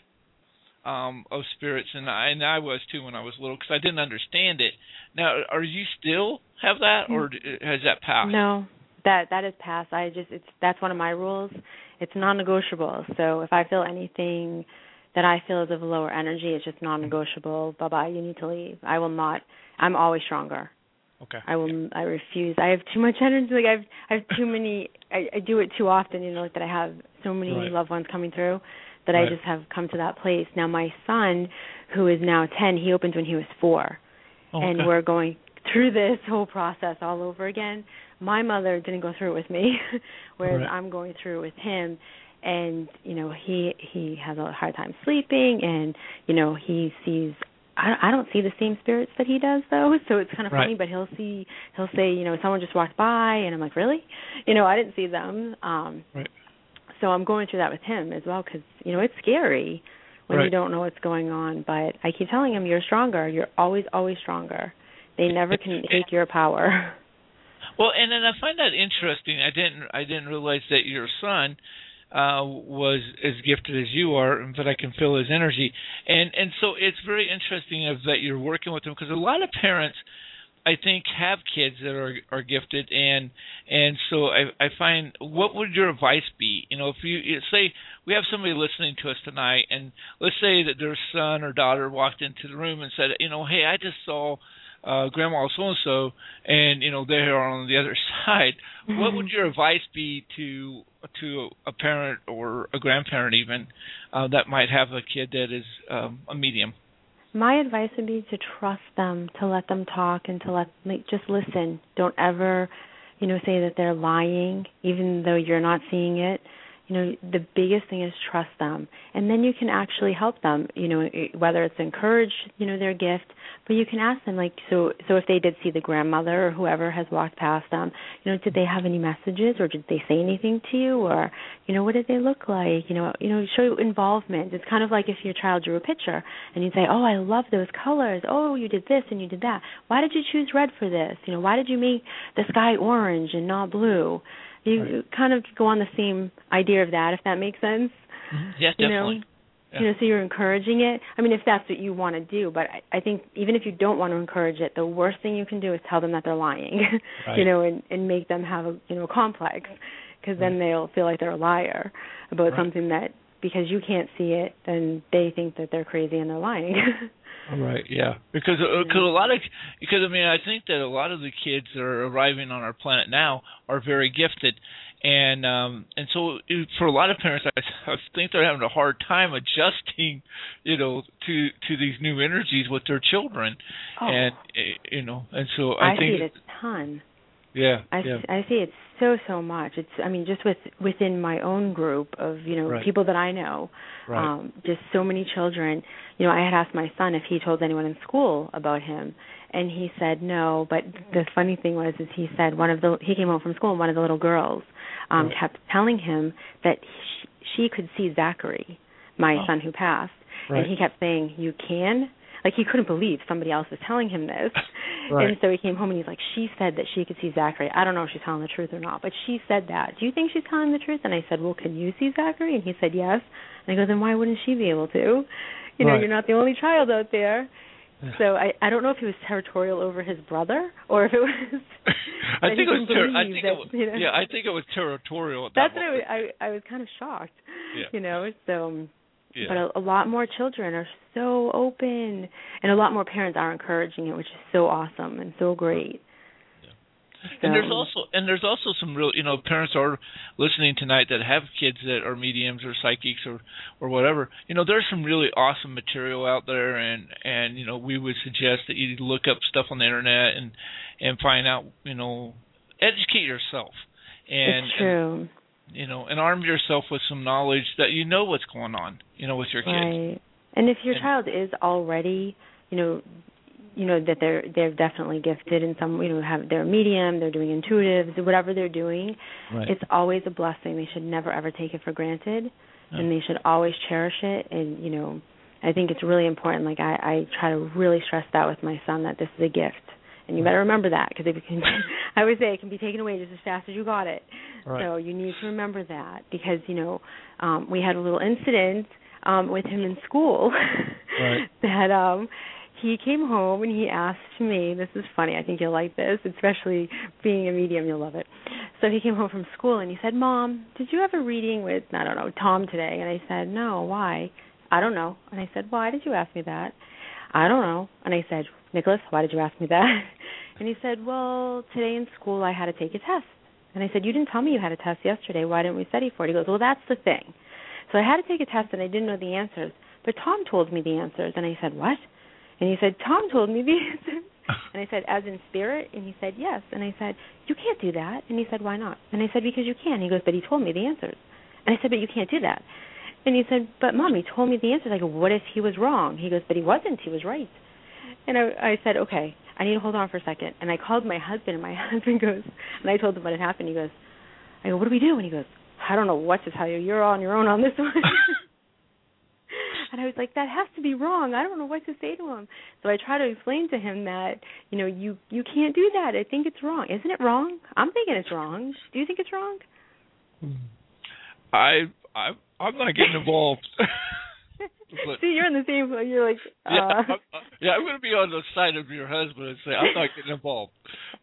Um, of spirits, and I and I was too when I was little because I didn't understand it. Now, are you still have that, or has that passed? No, that that is past. I just it's that's one of my rules. It's non-negotiable. So if I feel anything that I feel is of lower energy, it's just non-negotiable. Bye bye. You need to leave. I will not. I'm always stronger. Okay. I will. I refuse. I have too much energy. Like I've I have too many. I, I do it too often. You know, like that I have so many Right. loved ones coming through. That right. I just have come to that place. Now my son, who is now ten, he opened when he was four. Oh, okay. And we're going through this whole process all over again. My mother didn't go through it with me, whereas right. I'm going through it with him. And, you know, he he has a hard time sleeping, and, you know, he sees, I, I don't see the same spirits that he does, though, so it's kind of right. funny, but he'll see, he'll say, you know, someone just walked by, and I'm like, really? You know, I didn't see them. Um, right. So I'm going through that with him as well because, you know, it's scary when right. you don't know what's going on. But I keep telling him, you're stronger. You're always, always stronger. They never can take your power. Well, and then I find that interesting. I didn't I didn't realize that your son uh, was as gifted as you are, but I can feel his energy. And, and so it's very interesting of that you're working with him because a lot of parents, I think, have kids that are are gifted, and and so I I find, what would your advice be? You know, if you say we have somebody listening to us tonight, and let's say that their son or daughter walked into the room and said, you know, hey, I just saw uh, Grandma so and so, and you know they are on the other side. Mm-hmm. What would your advice be to to a parent or a grandparent even uh, that might have a kid that is um, a medium? My advice would be to trust them, to let them talk, and to let like, just listen. Don't ever, you know, say that they're lying, even though you're not seeing it. You know, the biggest thing is trust them, and then you can actually help them. You know, whether it's encourage, you know, their gift, but you can ask them like, so. So if they did see the grandmother or whoever has walked past them, you know, did they have any messages, or did they say anything to you, or you know, what did they look like? You know, you know, show involvement. It's kind of like if your child drew a picture and you'd say, oh, I love those colors. Oh, you did this and you did that. Why did you choose red for this? You know, why did you make the sky orange and not blue? You right. kind of go on the same idea of that, if that makes sense. Mm-hmm. Yeah, you definitely. Know? Yeah. You know, so you're encouraging it. I mean, if that's what you want to do, but I, I think even if you don't want to encourage it, the worst thing you can do is tell them that they're lying, right. you know, and, and make them have a, you know, a complex, because then right. they'll feel like they're a liar about right. something that, because you can't see it, then they think that they're crazy and they're lying. Right, yeah, because uh, cause a lot of because I mean I think that a lot of the kids that are arriving on our planet now are very gifted, and um, and so it, for a lot of parents, I, I think they're having a hard time adjusting, you know, to to these new energies with their children, oh. and you know, and so I, I think see it a ton. Yeah, I, yeah. I see it so, so much. It's, I mean, just with within my own group of, you know, right. people that I know, right. um, just so many children. You know, I had asked my son if he told anyone in school about him, and he said no. But the funny thing was, is he said one of the, he came home from school and one of the little girls um, right. kept telling him that she, she could see Zachary, my oh. son who passed, right. and he kept saying, you can? like he couldn't believe somebody else was telling him this. Right. And so he came home and he's like, she said that she could see Zachary. I don't know if she's telling the truth or not, but she said that. Do you think she's telling the truth? And I said, well, can you see Zachary? And he said, yes. And I go, then why wouldn't she be able to? You know, right. you're not the only child out there. Yeah. So I, I don't know if he was territorial over his brother or if it was. I think it was. Ter- I think that, it was. You know, yeah, I think it was territorial. At that's that what I was, I, I was kind of shocked. Yeah. You know, so. Yeah. But a, a lot more children are so open, and a lot more parents are encouraging it, which is so awesome and so great. So, and there's also and there's also some real, you know, parents are listening tonight that have kids that are mediums or psychics or, or whatever. You know, there's some really awesome material out there, and, and you know, we would suggest that you look up stuff on the internet and and find out, you know, educate yourself. And, it's true. And, you know, and arm yourself with some knowledge that you know what's going on, you know, with your kids. Right. And if your and, child is already, you know, you know that they're they're definitely gifted in some, you know, have they're medium, they're doing intuitives, whatever they're doing, right. it's always a blessing. They should never ever take it for granted, yeah. and they should always cherish it. And you know, I think it's really important. Like I, I try to really stress that with my son, that this is a gift, and you better remember that, because if you can, I always say it can be taken away just as fast as you got it. Right. So you need to remember that, because you know um, we had a little incident um, with him in school right. that. Um, He came home and he asked me, this is funny, I think you'll like this, especially being a medium, you'll love it. So he came home from school and he said, Mom, did you have a reading with, I don't know, Tom today? And I said, no, why? I don't know. And I said, why did you ask me that? I don't know. And I said, Nicholas, why did you ask me that? And he said, well, today in school I had to take a test. And I said, you didn't tell me you had a test yesterday. Why didn't we study for it? He goes, well, that's the thing. So I had to take a test and I didn't know the answers, but Tom told me the answers. And I said, what? And he said, Tom told me the answers. And I said, as in spirit? And he said, yes. And I said, you can't do that. And he said, why not? And I said, because you can. He goes, but he told me the answers. And I said, but you can't do that. And he said, but Mom, he told me the answers. I go, what if he was wrong? He goes, but he wasn't. He was right. And I, I said, okay, I need to hold on for a second. And I called my husband, and my husband goes, and I told him what had happened. He goes, I go, what do we do? And he goes, I don't know what to tell you. You're on your own on this one. And I was like, that has to be wrong. I don't know what to say to him. So I try to explain to him that, you know, you, you can't do that. I think it's wrong. Isn't it wrong? I'm thinking it's wrong. Do you think it's wrong? I, I, I'm not getting involved. But, see, you're in the same, you're like, uh. Yeah, I'm, yeah, I'm going to be on the side of your husband and say, I'm not getting involved.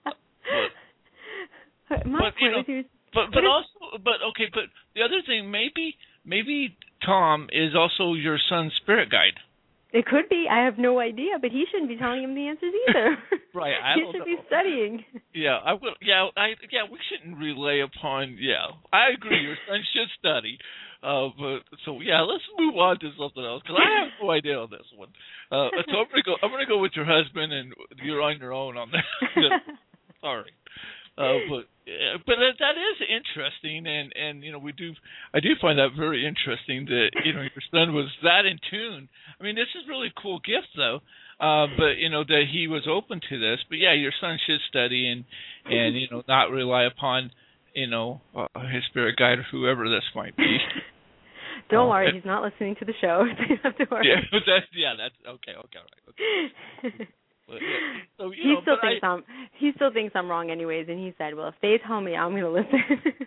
But, My but, you know, point is, but, but also, but, okay, but the other thing, maybe, maybe Tom is also your son's spirit guide. It could be. I have no idea, but he shouldn't be telling him the answers either. Right. I he don't should know. be studying. Yeah, I will. Yeah, I. Yeah, we shouldn't relay upon. Yeah, I agree. Your son should study. Uh, but so yeah, let's move on to something else, because I have no idea on this one. Uh, so I'm gonna go. I'm gonna go with your husband, and you're on your own on that. Sorry. Uh, but uh, but that, that is interesting, and, and you know we do I do find that very interesting that you know your son was that in tune. I mean, this is really cool gift though, uh, but you know that he was open to this. But yeah, your son should study and and you know not rely upon you know uh, his spirit guide or whoever this might be. Don't uh, worry, it, he's not listening to the show. So you don't have to worry. Yeah, that's yeah, that's okay, okay, all right, okay. But, yeah. So, you he know, still but thinks I, I'm he still thinks I'm wrong anyways, and he said, well, if they tell me, I'm going to listen.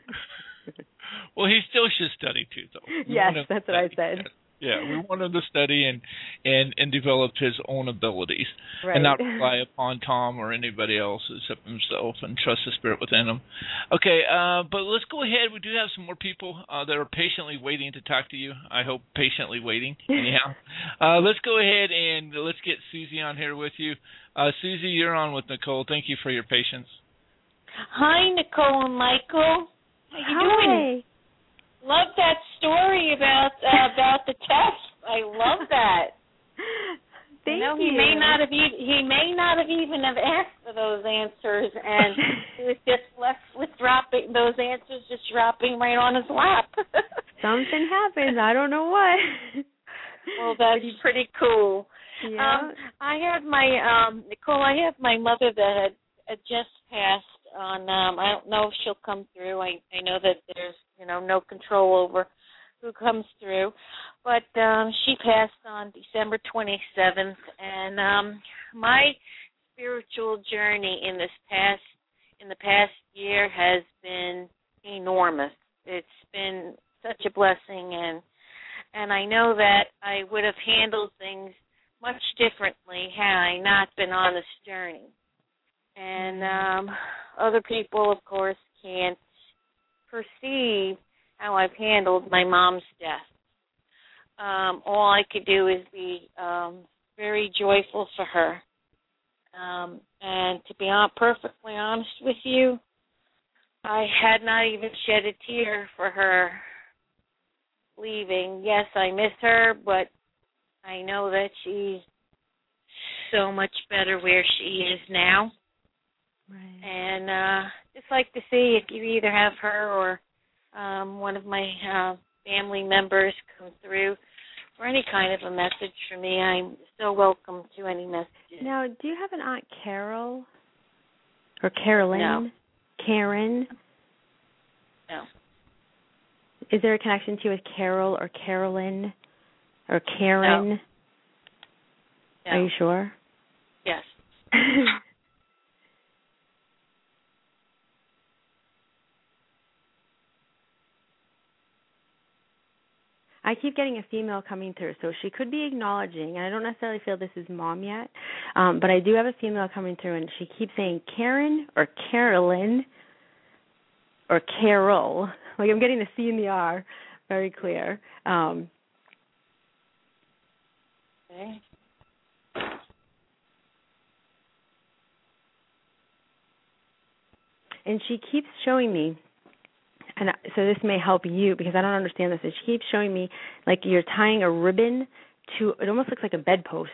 Well, he still should study too, though. We yes, study. that's what I said. Yeah, we want him to study and and and develop his own abilities, right. and not rely upon Tom or anybody else except himself, and trust the spirit within him. Okay, uh, but let's go ahead. We do have some more people uh, that are patiently waiting to talk to you. I hope patiently waiting. Anyhow, uh, let's go ahead and let's get Susie on here with you. Uh, Susie, you're on with Nicole. Thank you for your patience. Hi, Nicole and Michael. How you Hi. doing? Love that story about uh, about the test. I love that. Thank you know, you. He may not have even he may not have even have asked for those answers, and he was just left with dropping those answers, just dropping right on his lap. Something happened. I don't know what. Well, that's pretty cool. Yeah. Um, I had my um, Nicole. I have my mother that had, had just passed. On um, I don't know if she'll come through. I I know that there's you know no control over who comes through. But um, she passed on December twenty-seventh, and um, my spiritual journey in this past in the past year has been enormous. It's been such a blessing, and and I know that I would have handled things much differently had I not been on this journey. And um, other people, of course, can't perceive how I've handled my mom's death. Um, all I could do is be um, very joyful for her. Um, and to be on, perfectly honest with you, I had not even shed a tear for her leaving. Yes, I miss her, but I know that she's so much better where she is now. Right. And uh, just like to see if you either have her or um, one of my uh, family members come through for any kind of a message for me. I'm so welcome to any messages. Now, do you have an Aunt Carol or Carolyn? No. Karen? No. Is there a connection to you with Carol or Carolyn or Karen? No. No. Are you sure? Yes. I keep getting a female coming through, so she could be acknowledging, and I don't necessarily feel this is mom yet, um, but I do have a female coming through, and she keeps saying Karen or Carolyn or Carol. Like, I'm getting the C and the R very clear. Um, Okay. and she keeps showing me, and so this may help you because I don't understand this. She keeps showing me like you're tying a ribbon to, it almost looks like a bedpost.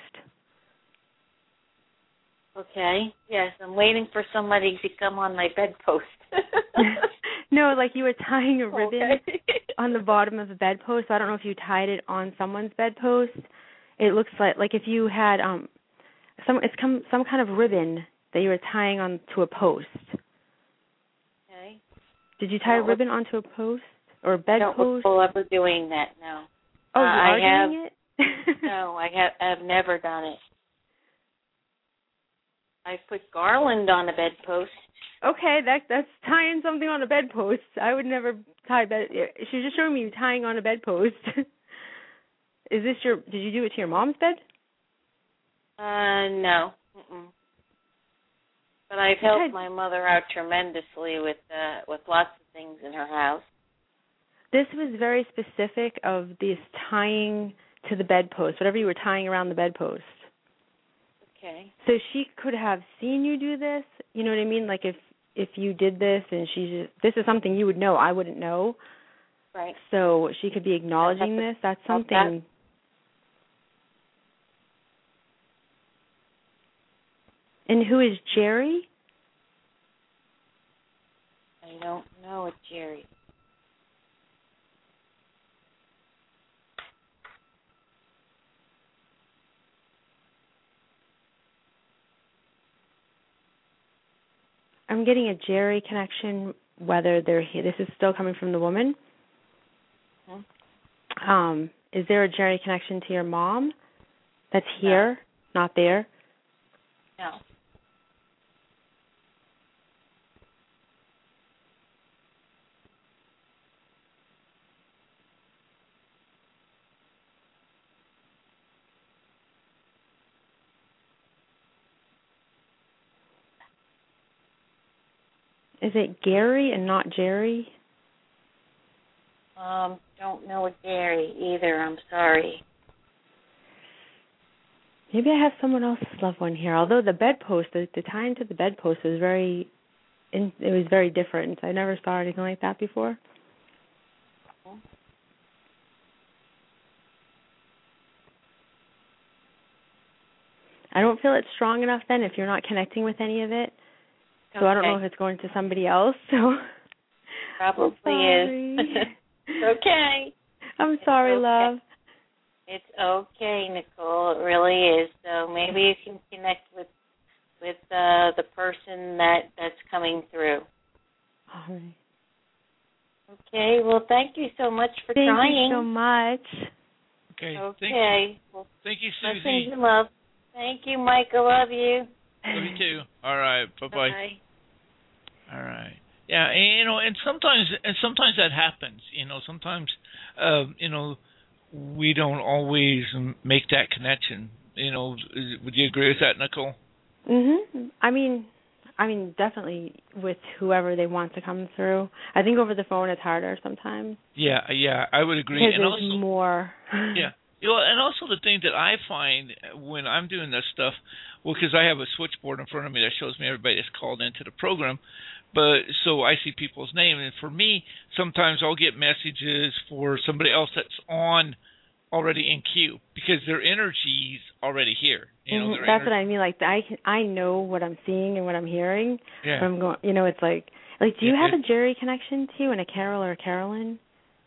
Okay. Yes, I'm waiting for somebody to come on my bedpost. No, like you were tying a ribbon Okay. on the bottom of the bedpost. I don't know if you tied it on someone's bedpost. It looks like like if you had um some it's come some kind of ribbon that you were tying on to a post. Okay. Did you tie No, a ribbon onto a post or a I don't bedpost? recall ever doing that. No. Oh, you uh, are I have, doing it? No, I have. I've never done it. I put garland on a bedpost. Okay, that that's tying something on a bedpost. I would never tie bed. She's just showing me you tying on a bedpost. Is this your? Did you do it to your mom's bed? Uh, no. Mm-mm. But I've helped Okay. my mother out tremendously with uh, with lots of things in her house. This was very specific of this tying to the bedpost, whatever you were tying around the bedpost. Okay. So she could have seen you do this. You know what I mean? Like if if you did this and she just, this is something you would know, I wouldn't know. Right. So she could be acknowledging this. That's something. And who is Jerry? I don't know it, Jerry. I'm getting a Jerry connection, whether they're here. This is still coming from the woman. Hmm? Um, is there a Jerry connection to your mom that's here, no. Not there? No. Is it Gary and not Jerry? Um, don't know it, Jerry either. I'm sorry. Maybe I have someone else's loved one here. Although the bedpost, the, the tying to the bedpost was very, in, it was very different. I never saw anything like that before. I don't feel it's strong enough then if you're not connecting with any of it. So Okay. I don't know if it's going to somebody else. So Probably sorry. is. It's okay. I'm sorry, okay. love. It's okay, Nicole. It really is. So maybe you can connect with with uh, the person that, that's coming through. All right. Okay. Well, thank you so much for Thank trying. you so much. Okay. Okay. Thank you. Well, Thank you, blessings Susie. and love. Thank you, Mike. I love you. Love you too. All right. Bye bye. Bye. All right. Yeah, and, you know, and sometimes and sometimes that happens. You know, sometimes, uh, you know, we don't always make that connection. You know, is- would you agree with that, Nicole? Mhm. I mean, I mean, definitely with whoever they want to come through. I think over the phone it's harder sometimes. Yeah, yeah, I would agree. Because and there's also, more. yeah, you know, and also the thing that I find when I'm doing this stuff, well, because I have a switchboard in front of me that shows me everybody that's called into the program, but so I see people's name, and for me, sometimes I'll get messages for somebody else that's on already in queue because their energy's already here. You know, Mhm. their That's energy, what I mean. Like I, can, I know what I'm seeing and what I'm hearing. yeah. But I'm going. You know, it's like, like, do you It- have it- a Jerry connection too, and a Carol or a Carolyn?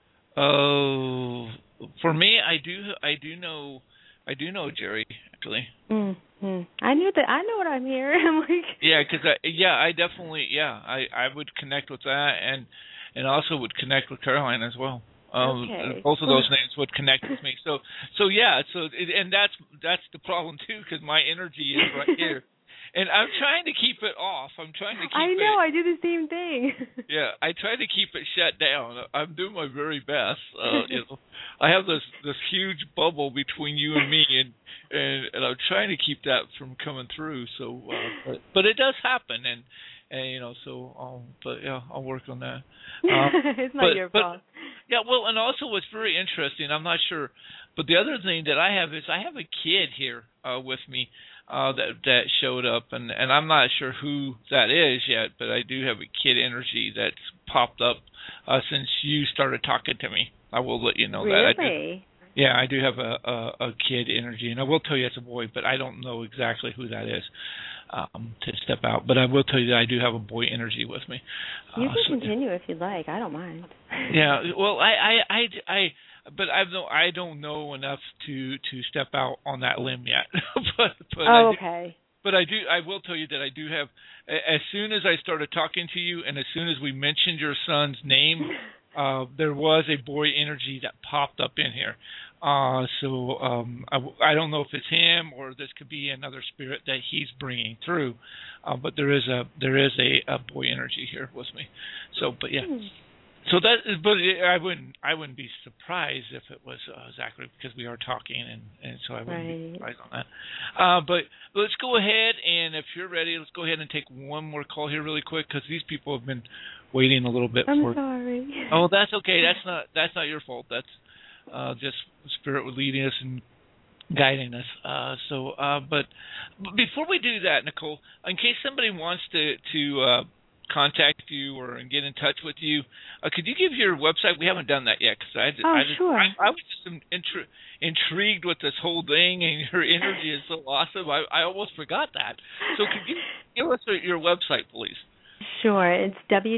Oh, for me, I do, I do know, I do know Jerry actually. Mm-hmm. I knew that. I know what I'm hearing. I'm like, Yeah, because I, yeah, I definitely, yeah, I, I would connect with that, and and also would connect with Caroline as well. Um, Okay. both of those names would connect with me. So, so yeah, so it, and that's that's the problem too, because my energy is right here, and I'm trying to keep it off. I'm trying to keep I it. know. I do the same thing. Yeah, I try to keep it shut down. I'm doing my very best. Uh, you know, I have this this huge bubble between you and me, and and, and I'm trying to keep that from coming through. So, uh, but but it does happen, and and you know, so um, but yeah, I'll work on that. Um, It's not but, your but, fault. Yeah, well, and also what's very interesting, I'm not sure, but the other thing that I have is I have a kid here uh, with me uh, that that showed up, and and I'm not sure who that is yet, but I do have a kid energy that's popped up uh, since you started talking to me. I will let you know that. I do, Really? yeah, I do have a, a a kid energy, and I will tell you it's a boy, but I don't know exactly who that is um, to step out. But I will tell you that I do have a boy energy with me. You Uh, can so, continue if you'd like. I don't mind. yeah, well, I, I, I, I but I don't, I don't know enough to to step out on that limb yet. but but I Oh, do, okay. but I do, I will tell you that I do have. a- As soon as I started talking to you, and as soon as we mentioned your son's name, uh, there was a boy energy that popped up in here. Uh, so um, I, I don't know if it's him or this could be another spirit that he's bringing through. Uh, but there is a there is a, a boy energy here with me. So, but yeah. Hmm. So that, but I wouldn't, I wouldn't be surprised if it was uh, Zachary because we are talking, and, and so I wouldn't Right. be surprised on that. Uh, but let's go ahead, and if you're ready, let's go ahead and take one more call here really quick because these people have been waiting a little bit I'm for. sorry. Oh, that's okay. That's not that's not your fault. That's uh, just Spirit leading us and guiding us. Uh, so, uh, but, but before we do that, Nicole, in case somebody wants to to uh, contact you or get in touch with you, uh, could you give your website? We haven't done that yet because I, Oh, I, just, sure. I, I was just intri- intrigued with this whole thing, and your energy is so awesome. I, I almost forgot that. So could you give us your website, please? Sure. It's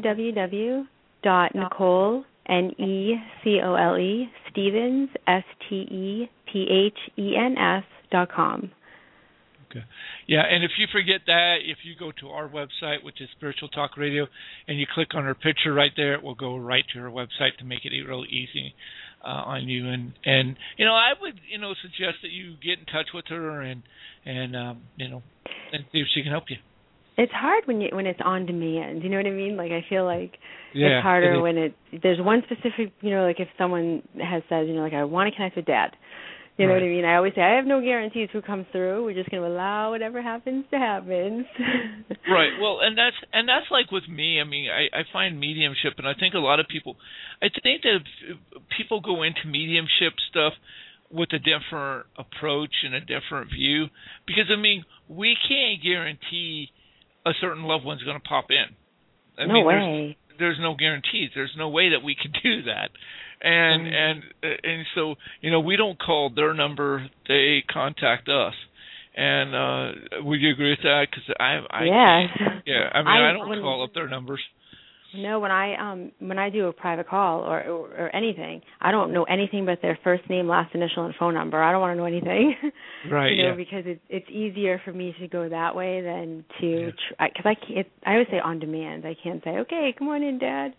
www dot Nicole, N E C O L E, Stevens, S T E P H E N S dot com. Okay. Yeah, and if you forget that, if you go to our website, which is Spiritual Talk Radio, and you click on her picture right there, it will go right to her website to make it real easy uh, on you. And, and you know, I would you know suggest that you get in touch with her and and um, you know and see if she can help you. It's hard when you when it's on demand. You know what I mean? Like I feel like Yeah, it's harder it is. when it there's one specific. You know, like if someone has said, you know, like I want to connect with Dad. You know Right. what I mean? I always say I have no guarantees who comes through. We're just going to allow whatever happens to happen. Right. Well, and that's and that's like with me. I mean, I, I find mediumship, and I think a lot of people. I think that if people go into mediumship stuff with a different approach and a different view, because I mean, we can't guarantee a certain loved one's going to pop in. I no mean, way. There's, there's no guarantees. There's no way that we can do that. And Mm. and and so you know, we don't call their number; they contact us. And uh would you agree with that? Because I, I Yeah. can't- yeah. I mean, I I, don't wouldn't- call up their numbers. No, when I um when I do a private call or, or or anything, I don't know anything but their first name, last initial, and phone number. I don't want to know anything. Right. You know, Yeah. because it's it's easier for me to go that way than to Yeah. because I can't. I always say on demand. I can't say, okay, come on in, Dad.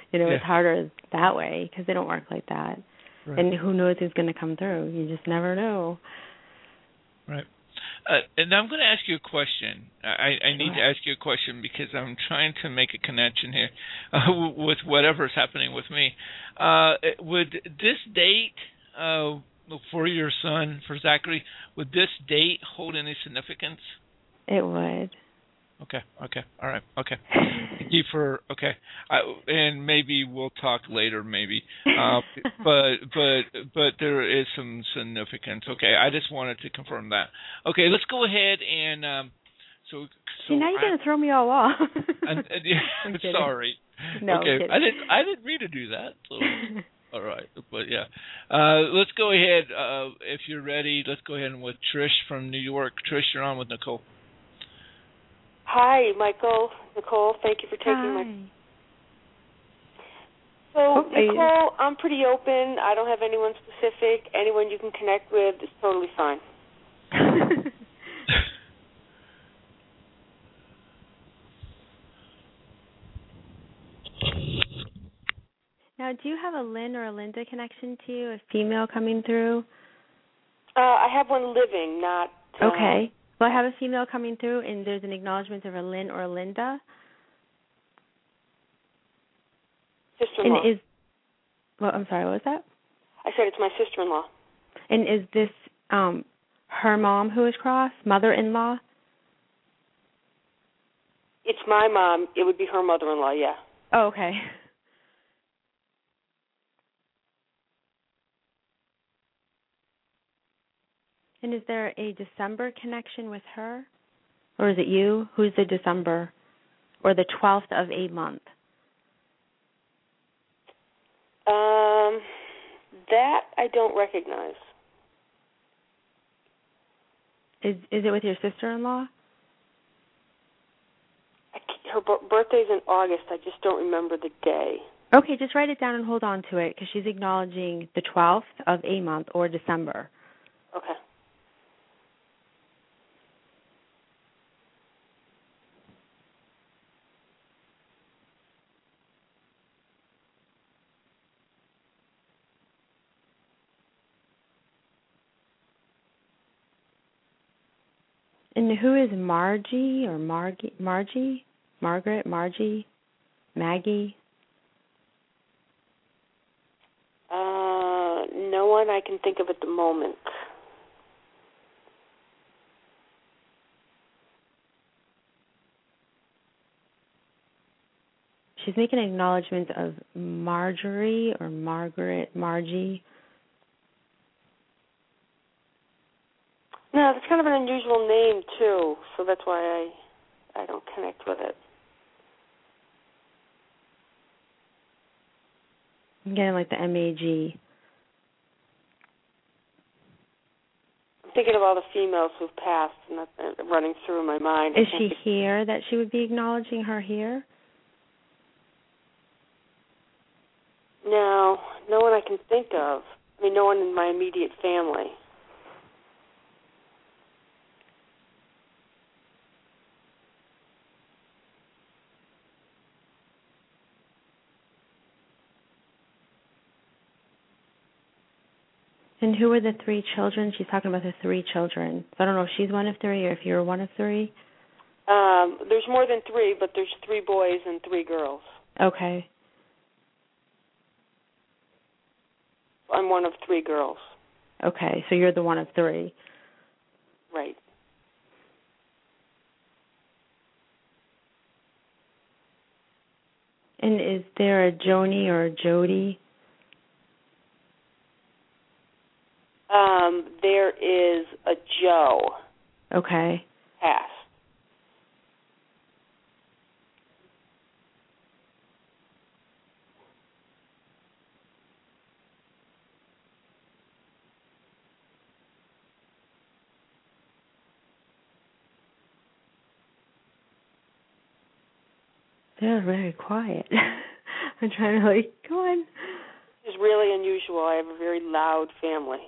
You know, Yeah. it's harder that way because they don't work like that. Right. And who knows who's going to come through? You just never know. Right. Uh, and I'm going to ask you a question. I, I need Sure. to ask you a question because I'm trying to make a connection here uh, with whatever's happening with me. Uh, would this date uh, for your son, for Zachary, would this date hold any significance? It would. Okay. Okay. All right. Okay. Thank you for okay. I, and maybe we'll talk later. Maybe. Uh, but but but there is some significance. Okay. I just wanted to confirm that. Okay. Let's go ahead and um. So so See, now you're I, going to throw me all off. and, and, yeah, I'm kidding. sorry. No, I'm okay. kidding. I didn't I didn't mean to do that. So. All right, but yeah, uh, let's go ahead. Uh, if you're ready, let's go ahead and with Trish from New York. Trish, you're on with Nicole. Hi, Michael, Nicole. Thank you for taking Hi. my. So, Oh, are you- Nicole, I'm pretty open. I don't have anyone specific. Anyone you can connect with is totally fine. Now, do you have a Lynn or a Linda connection to you, a female coming through? Uh, I have one living, not. Uh, Okay. Well, I have a female coming through, and there's an acknowledgement of a Lynn or a Linda. Sister-in-law. And is, well, I'm sorry, what was that? I said it's my sister-in-law. And is this um her mom who is crossed, mother-in-law? It's my mom. It would be her mother-in-law. Yeah. Oh, okay. And is there a December connection with her? Or is it you? Who's the December? Or the twelfth of a month? Um, that I don't recognize. Is is it with your sister-in-law? I can't- her b- birthday's in August. I just don't remember the day. Okay, just write it down and hold on to it because she's acknowledging the twelfth of a month or December. Okay. And who is Margie or Margie? Margie? Margaret? Margie? Maggie? Uh, no one I can think of at the moment. She's making an acknowledgement of Marjorie or Margaret, Margie. No, that's kind of an unusual name too, so that's why I I don't connect with it. I'm getting like the M A G. I'm thinking of all the females who've passed, and that's uh, running through my mind. I Is can't she think- here that she would be acknowledging her here? No, no one I can think of. I mean, no one in my immediate family. And who are the three children? She's talking about the three children. So I don't know if she's one of three or if you're one of three. Um, there's more than three, but there's three boys and three girls. Okay. I'm one of three girls. Okay, so you're the one of three. Right. And is there a Joni or a Jody? Um, there is a Joe Okay. passed. They're very quiet. I'm trying to like, go on. It's really unusual. I have a very loud family.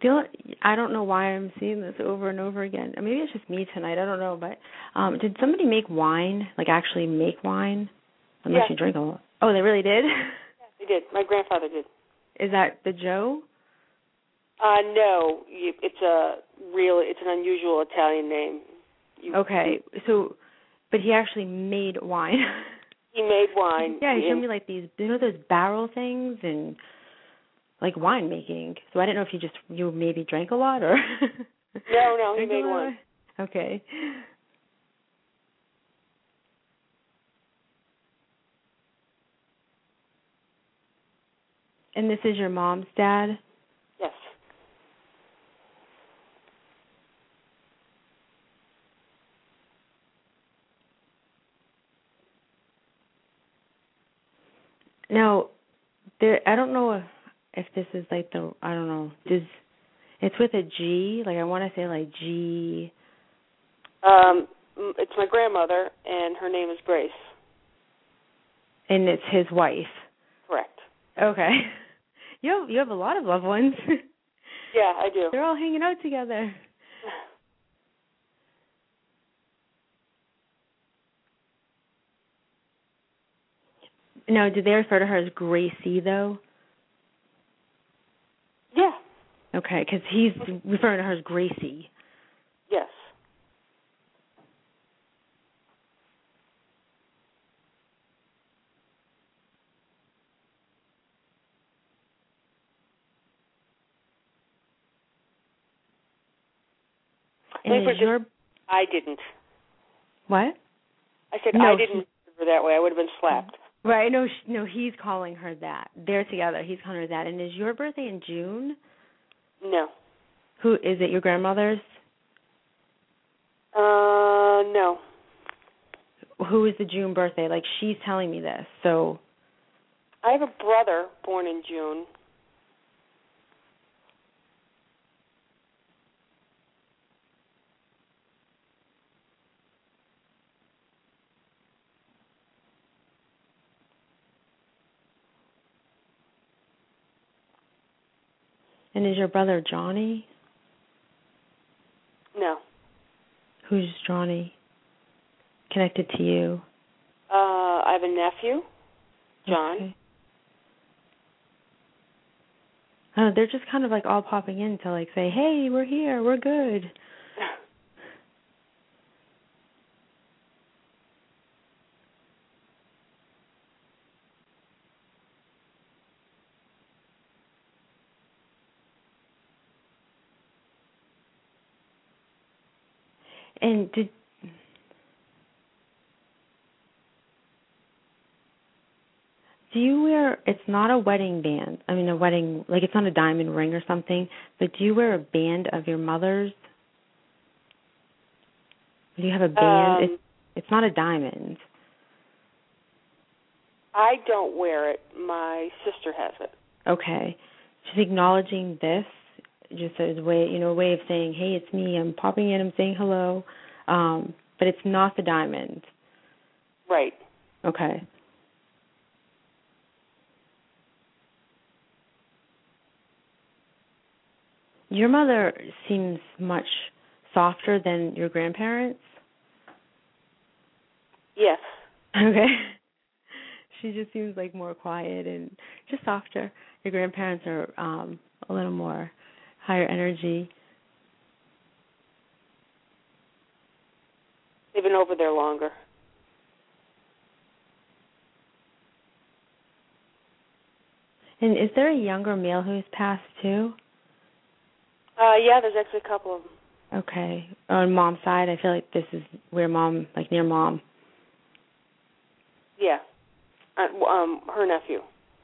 the only, I don't know why I'm seeing this over and over again. Maybe it's just me tonight. I don't know. But um, did somebody make wine? Like actually make wine? Unless Yeah. you drink a lot. Oh, they really did? Yeah, they did. My grandfather did. Is that the Joe? Uh, no, you, it's a real. It's an unusual Italian name. You, Okay, so, but he actually made wine. He made wine. Yeah, he in, showed me like these, you know, those barrel things and like wine making. So I didn't know if you just you maybe drank a lot or. No, no, he Drank a made lot? wine. Okay. And this is your mom's dad? Yes. Now, there. I don't know if, if this is like the. I don't know. Does it's with a G? Like I want to say like G. Um, m- it's my grandmother, and her name is Grace. And it's his wife. Correct. Okay. You have you have a lot of loved ones. Yeah, I do. They're all hanging out together. Now, did they refer to her as Gracie though? Yeah. Okay, because he's referring to her as Gracie. Yes. And is Just, your I didn't. what? I said No, I didn't remember that way. I would have been slapped. Right? No, sh- no. He's calling her that. They're together. He's calling her that. And is your birthday in June? No. Who is it? Your grandmother's? Uh, no. Who is the June birthday? Like she's telling me this. So I have a brother born in June. and is your brother Johnny? No. Who's Johnny? Connected to you? Uh, I have a nephew, John. Okay. Oh, they're just kind of like all popping in to like say, "Hey, we're here. We're good." And did do you wear? It's not a wedding band. I mean, a wedding like it's not a diamond ring or something. But do you wear a band of your mother's? Do you have a band? Um, it's, it's not a diamond. I don't wear it. My sister has it. Okay, just acknowledging this, just as a way, you know, a way of saying, "Hey, it's me. I'm popping in. I'm saying hello." Um, but it's not the diamond. Right. Okay. Your mother seems much softer than your grandparents. Yes. Okay. She just seems like more quiet and just softer. Your grandparents are um, a little more higher energy. They've been over there longer. And is there a younger male who's passed too? Uh, yeah, there's actually a couple of them. Okay. On mom's side, I feel like this is where mom, like near mom. Yeah. Uh, um, her nephew.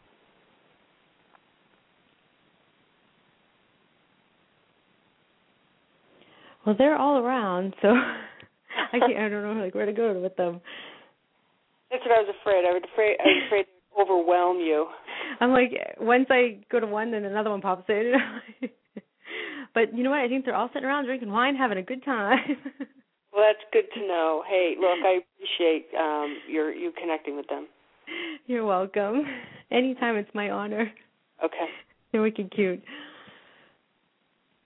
Well, they're all around, so I can't. I don't know like where to go with them. That's what I was afraid. I was afraid. I was afraid to overwhelm you. I'm like, once I go to one, then another one pops in. But you know what? I think they're all sitting around drinking wine, having a good time. Well, that's good to know. Hey, look, I appreciate um, your you connecting with them. You're welcome. Anytime, it's my honor. Okay. They're wicked cute.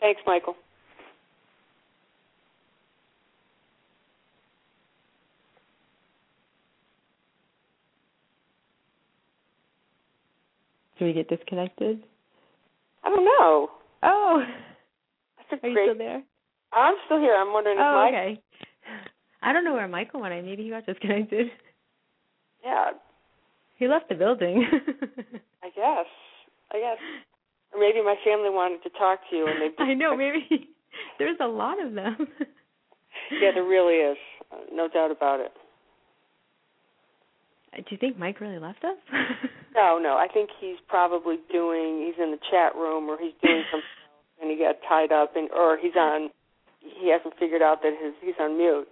Thanks, Michael. Did we get disconnected? I don't know. Oh. That's a Are you great... still there? I'm still here. I'm wondering if Oh, Mike... okay. I don't know where Michael went. Maybe he got disconnected. Yeah. He left the building. I guess. I guess. Or maybe my family wanted to talk to you, and they. I know. Maybe there's a lot of them. Yeah, there really is. Uh, no doubt about it. Do you think Mike really left us? No, no. I think he's probably doing. He's in the chat room, or he's doing something else, and he got tied up, and or he's on. He hasn't figured out that his he's on mute.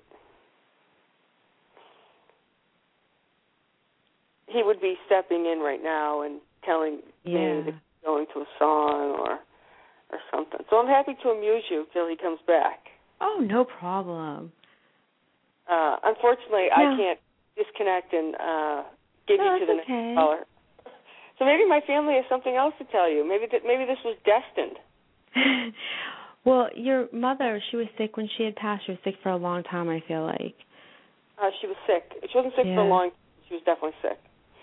He would be stepping in right now and telling yeah. me that he's going to a song or or something. So I'm happy to amuse you till he comes back. Oh, no problem. Uh, unfortunately, no. I can't disconnect and uh, give no, you to the okay. next caller. So maybe my family has something else to tell you. Maybe that maybe this was destined. Well, your mother, she was sick when she had passed. She was sick for a long time, I feel like. Uh, she was sick. She wasn't sick yeah. for a long time. She was definitely sick.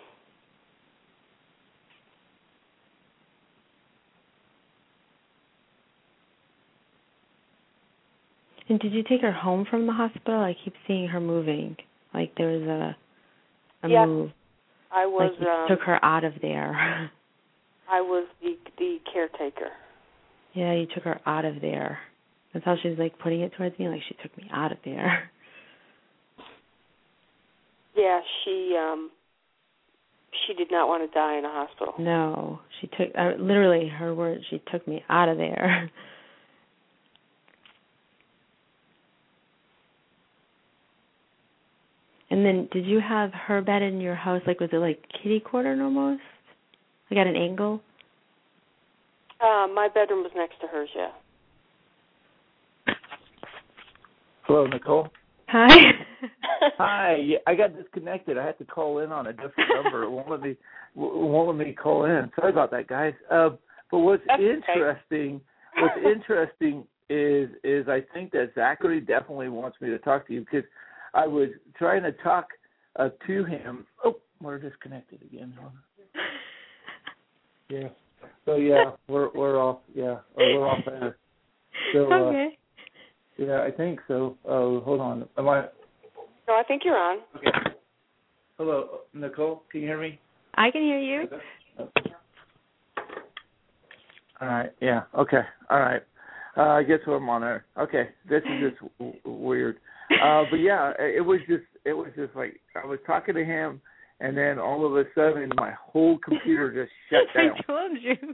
And did you take her home from the hospital? I keep seeing her moving. Like there was a a yeah, move. I was. Like you um, took her out of there. I was the the caretaker. Yeah, you took her out of there. That's how she was like putting it towards me. Like she took me out of there. Yeah, she um. She did not want to die in a hospital. No, she took uh, literally her words. She took me out of there. And then, did you have her bed in your house? Like, was it like kitty corner almost? Like at an angle? Uh, my bedroom was next to hers. Yeah. Hello, Nicole. Hi. Hi. Yeah, I got disconnected. I had to call in on a different number. It won't let me. Won't let me call in. Sorry about that, guys. Uh, but what's That's interesting? Okay. What's interesting is is I think that Zachary definitely wants me to talk to you because I was trying to talk uh, to him. Oh, we're disconnected again. Yeah. So yeah, we're we're off. Yeah, oh, we're off there. So, uh, okay. Yeah, I think so. Oh, hold on. Am I? No, I think you're on. Okay. Hello, Nicole. Can you hear me? I can hear you. All right. Yeah. Okay. All right. Uh, I guess I'm on there. Okay. This is just w- weird. Uh, but yeah, it was just it was just like I was talking to him, and then all of a sudden my whole computer just shut down. I told you.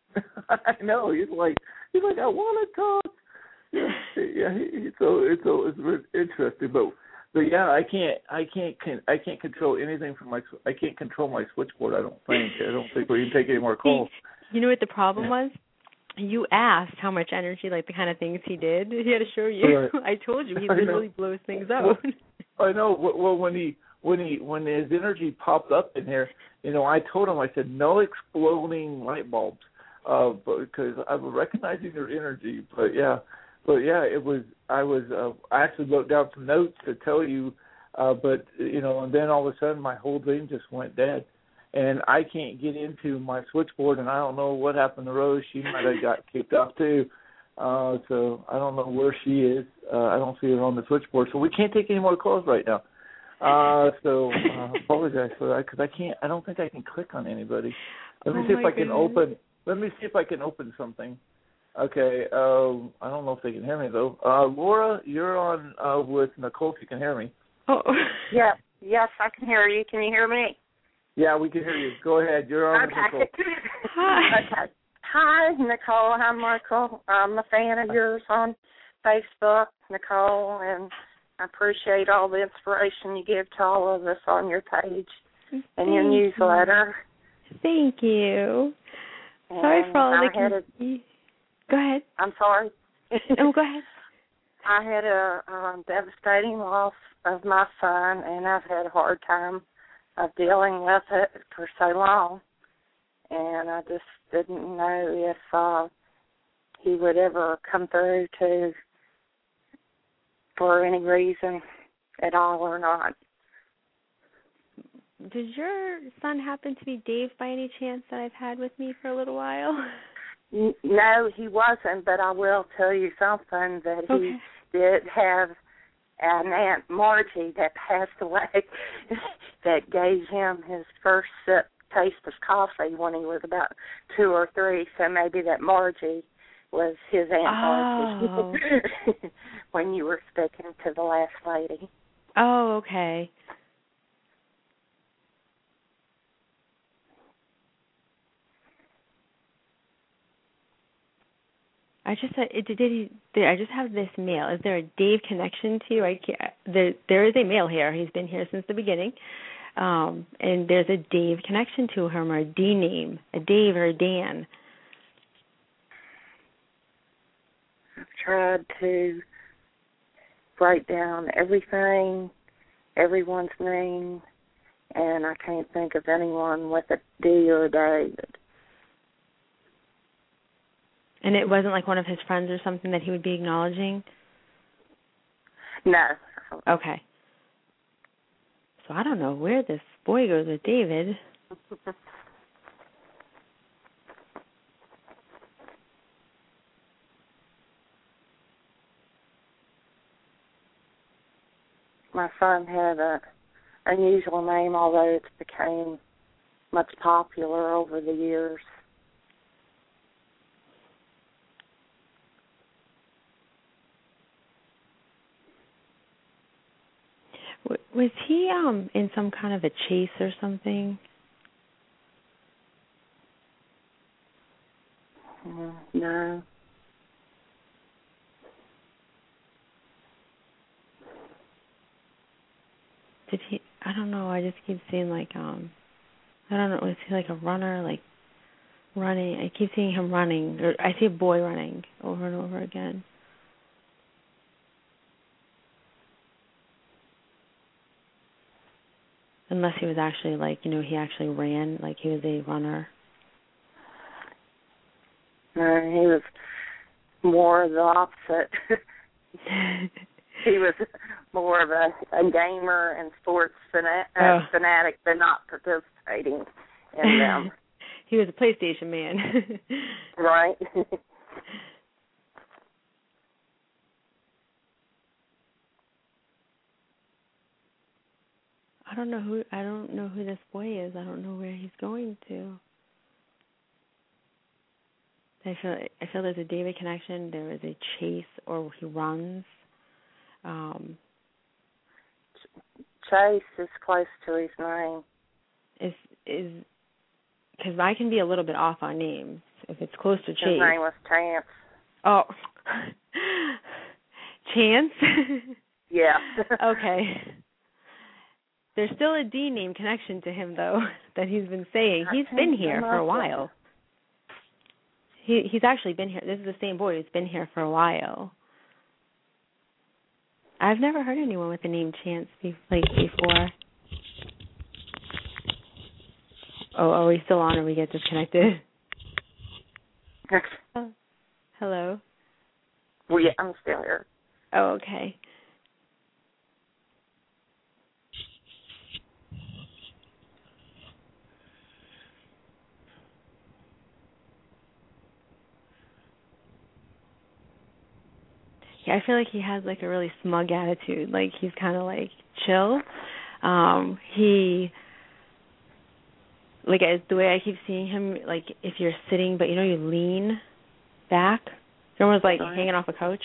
I know. He's like he's like I want to talk. Yeah. Yeah. He, he, so it's so it's really interesting, but. But yeah, I can't, I can't, can, I can't control anything from my, I can't control my switchboard. I don't think, I don't think we can take any more calls. You know what the problem yeah. was? You asked how much energy, like the kind of things he did. He had to show you. Right. I told you he I literally know. blows things out. Well, I know. Well, when he, when he, when his energy popped up in here, you know, I told him, I said, no exploding light bulbs, uh, because I'm recognizing your energy. But yeah. But yeah, it was. I was. Uh, I actually wrote down some notes to tell you, uh, but you know, and then all of a sudden my whole thing just went dead, and I can't get into my switchboard, and I don't know what happened to Rose. She might have got kicked off too, uh, so I don't know where she is. Uh, I don't see her on the switchboard, so we can't take any more calls right now. Uh, so uh, apologize for that because I can't. I don't think I can click on anybody. Let me oh see if I goodness. can open. Let me see if I can open something. Okay, um, I don't know if they can hear me, though. Uh, Laura, you're on uh, with Nicole, if you can hear me. Oh. Yeah, yes, I can hear you. Can you hear me? Yeah, we can hear you. Go ahead. You're on okay. with Nicole. Hi. Okay. Hi, Nicole. Hi, Michael. I'm a fan of yours on Facebook, Nicole, and I appreciate all the inspiration you give to all of us on your page and Thank your newsletter. You. Thank you. And Sorry for all I the had a, Go ahead. I'm sorry. Oh, go ahead. I had a um, devastating loss of my son, and I've had a hard time of dealing with it for so long. And I just didn't know if uh, he would ever come through to for any reason at all or not. Does your son happen to be Dave by any chance that I've had with me for a little while? N- No, he wasn't, but I will tell you something that Okay. he did have an Aunt Margie that passed away that gave him his first sip taste of coffee when he was about two or three, so maybe that Margie was his Aunt Oh. Margie when you were speaking to the last lady. Oh, okay. I just said, did he? Did, I just have this mail. Is there a Dave connection to you? I can't, there, there is a male here. He's been here since the beginning, um, and there's a Dave connection to him, or a D name, a Dave or a Dan. I've tried to write down everything, everyone's name, and I can't think of anyone with a D or a David. And it wasn't like one of his friends or something that he would be acknowledging? No. Okay. So I don't know where this boy goes with David. My son had a unusual name, although it's became much popular over the years. W- Was he um in some kind of a chase or something? Mm, no. Did he? I don't know. I just keep seeing like um, I don't know. Was he like a runner, like running? I keep seeing him running, or I see a boy running over and over again. Unless he was actually like, you know, he actually ran, like he was a runner. No, he was more the opposite. He was more of a, a gamer and sports fana- Oh. uh, fanatic, but not participating in them. He was a PlayStation man. Right? I don't know who I don't know who this boy is. I don't know where he's going to. I feel I feel there's a David connection. There is a chase, or he runs. Um, Chase is close to his name. is is because I can be a little bit off on names. If it's close to His Chase. name was Chance. Oh, Chance. Yeah. Okay. There's still a D name connection to him, though, that he's been saying. He's been here for a while. He he's actually been here. This is the same boy who's been here for a while. I've never heard anyone with the name Chance be, like before. Oh, are we still on, or we get disconnected? Oh, hello. Well, yeah, I'm still here. Oh, okay. Yeah, I feel like he has like a really smug attitude. Like he's kind of like chill. Um, he, like as the way I keep seeing him, like if you're sitting, but you know you lean back, you're almost like Right. hanging off a couch.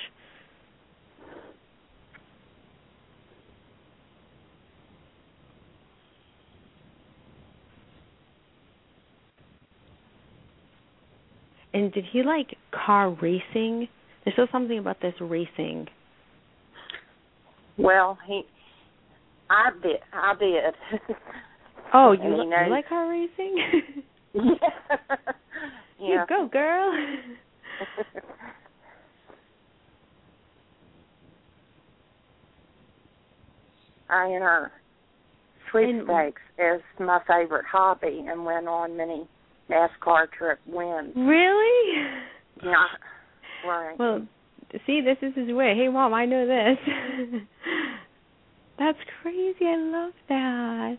And did he like car racing? There's still something about this racing. Well, he, I did. I did. Oh, And you, he li- knows- you like car racing? Yeah. You Yeah. go, girl. I enter sweepstakes as my favorite hobby and went on many NASCAR trip wins. Really? Yeah. Right. Well, see, this is his way. Hey, Mom, I know this. That's crazy. I love that.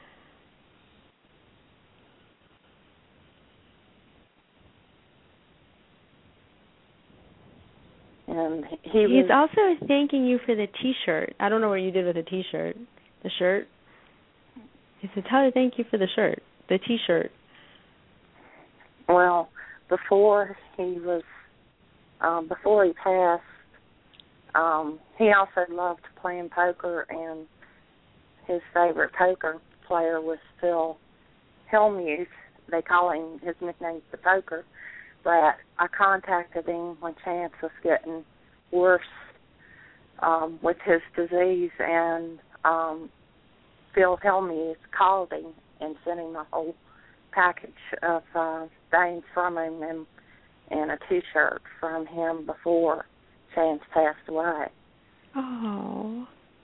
And he He's was, also thanking you for the T-shirt. I don't know what you did with the T-shirt. The shirt. He said, "Tell her thank you for the shirt, the T-shirt." well, before he was, um, before he passed, um, he also loved playing poker, and his favorite poker player was Phil Hellmuth. They call him, his nickname's the Poker. But I contacted him when Chance was getting worse um, with his disease, and um, Phil Hellmuth called him and sent him a whole package of uh, things from him and, and a T-shirt from him before Chance passed away. Oh.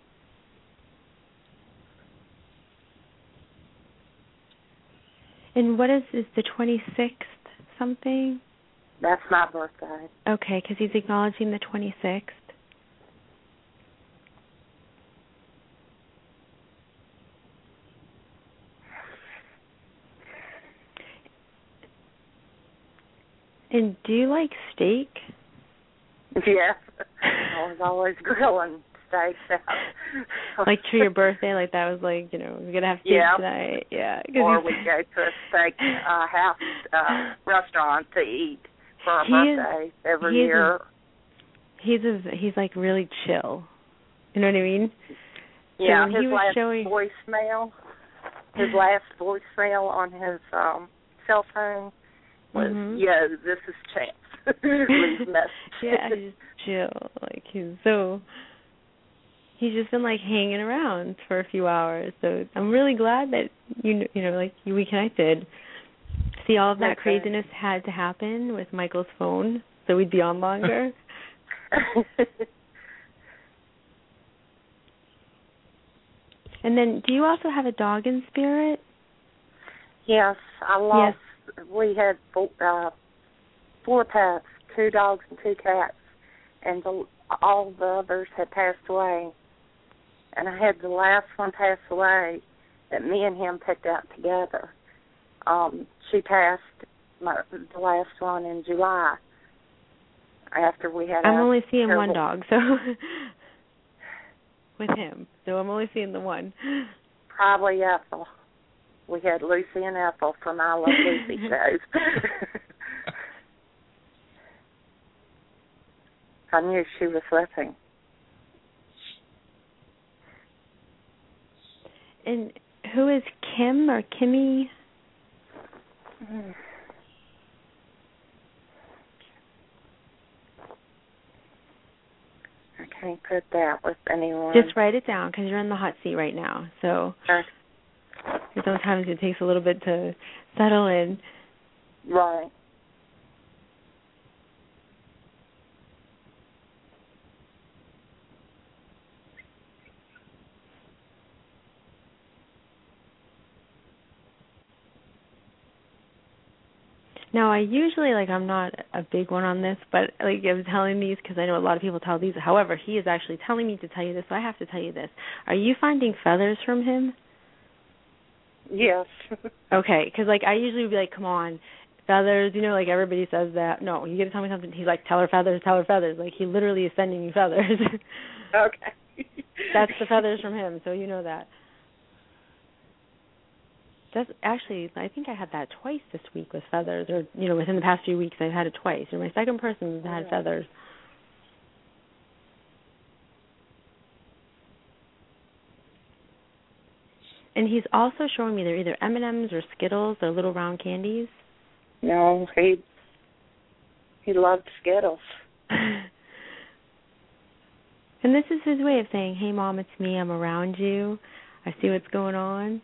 And what is is the twenty-sixth something? That's my birthday. Okay, because he's acknowledging the twenty-sixth. And do you like steak? Yeah. I was always grilling steaks out. Like for your birthday, like that was like, you know, we're going to have steak yeah. tonight. Yeah. Or we go to a steak uh, house uh, restaurant to eat for our he birthday is, every he year. A, he's a, he's like really chill. You know what I mean? Yeah, so his he was last showing... voicemail, his last voicemail on his um, cell phone was, mm-hmm. "Yo, this is Chance." Leave message. Yeah, he's chill. Like he's so. He's just been like hanging around for a few hours. So I'm really glad that you you know like we connected. See, all of that okay. craziness had to happen with Michael's phone, so we'd be on longer. And then, do you also have a dog in spirit? Yes, I lost. Yes. We had four, uh, four pets, two dogs and two cats, and the, all the others had passed away. And I had the last one pass away that me and him picked out together. Um, she passed my, the last one in July after we had. I'm only seeing terrible... one dog, so with him. So I'm only seeing the one. Probably Ethel. We had Lucy and Ethel from I Love Lucy shows. I knew she was listening. And who is Kim or Kimmy? Mm. I can't put that with anyone. Just write it down because you're in the hot seat right now. So Sure. sometimes it takes a little bit to settle in. Right. Now, I usually, like, I'm not a big one on this, but, like, I'm telling these because I know a lot of people tell these. However, he is actually telling me to tell you this, so I have to tell you this. Are you finding feathers from him? Yes. Okay, because, like, I usually would be like, come on, feathers, you know, like, everybody says that. No, you got to tell me something. He's like, tell her feathers, tell her feathers. Like, he literally is sending me feathers. Okay. That's the feathers from him, so you know that. That's actually, I think I had that twice this week with feathers, or, you know, within the past few weeks I've had it twice. You're my second person who's had yeah. feathers. And he's also showing me they're either M and M's or Skittles. They're little round candies. No, he he loved Skittles. And this is his way of saying, hey, Mom, it's me. I'm around you. I see what's going on.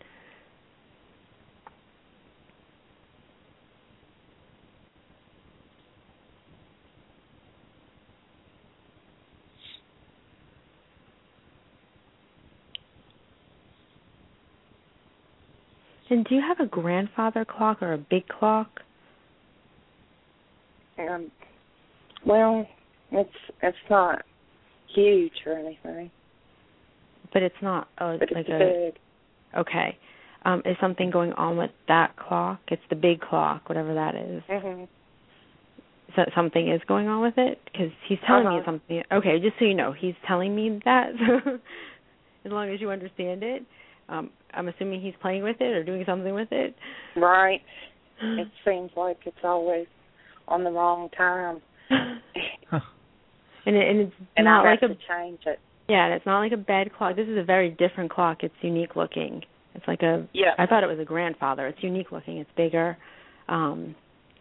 And do you have a grandfather clock or a big clock? And Well, it's it's not huge or anything. But it's not oh, But like it's a big. okay. Um, is something going on with that clock? It's the big clock, whatever that is. Mhm. So something is going on with it because he's telling Uh-huh. me something. Okay, just so you know, he's telling me that. As long as you understand it, um, I'm assuming he's playing with it or doing something with it. Right. It seems like it's always on the wrong time. and, it, and it's and not I like have a to change it. yeah, and it's not like a bed clock. This is a very different clock. It's unique looking. It's like a Yeah. I thought it was a grandfather. It's unique looking. It's bigger. Um,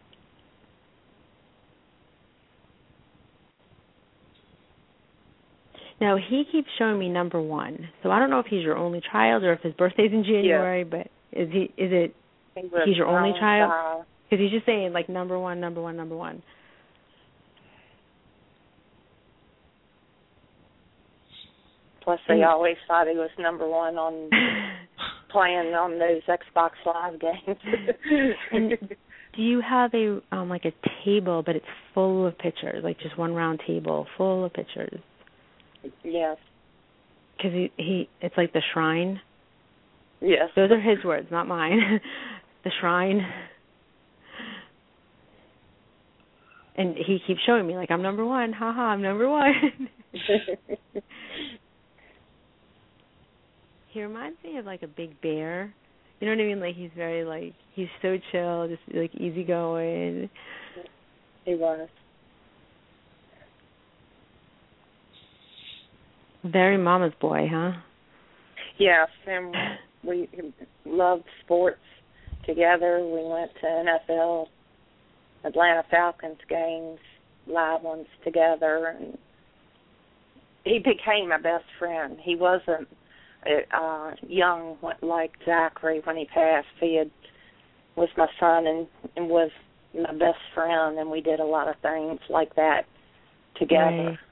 Now, he keeps showing me number one. So I don't know if he's your only child or if his birthday's in January, Yeah. but is he? Is it He was he's your only wrong child? child. Because he's just saying, like, number one, number one, number one. Plus, they And- always thought he was number one on playing on those Xbox Live games. And do you have a um like a table, but it's full of pictures, like just one round table full of pictures? Yes. Because he, he, it's like the shrine. Yes. Those are his words, not mine. The shrine. And he keeps showing me, like, I'm number one. Ha ha, I'm number one. He reminds me of, like, a big bear. You know what I mean? Like, he's very, like, he's so chill, just, like, easygoing. He was. Very mama's boy, huh? Yes, and we loved sports together. We went to N F L, Atlanta Falcons games, live ones together, and he became my best friend. He wasn't uh, young like Zachary when he passed. He had, was my son and, and was my best friend, and we did a lot of things like that together. Right.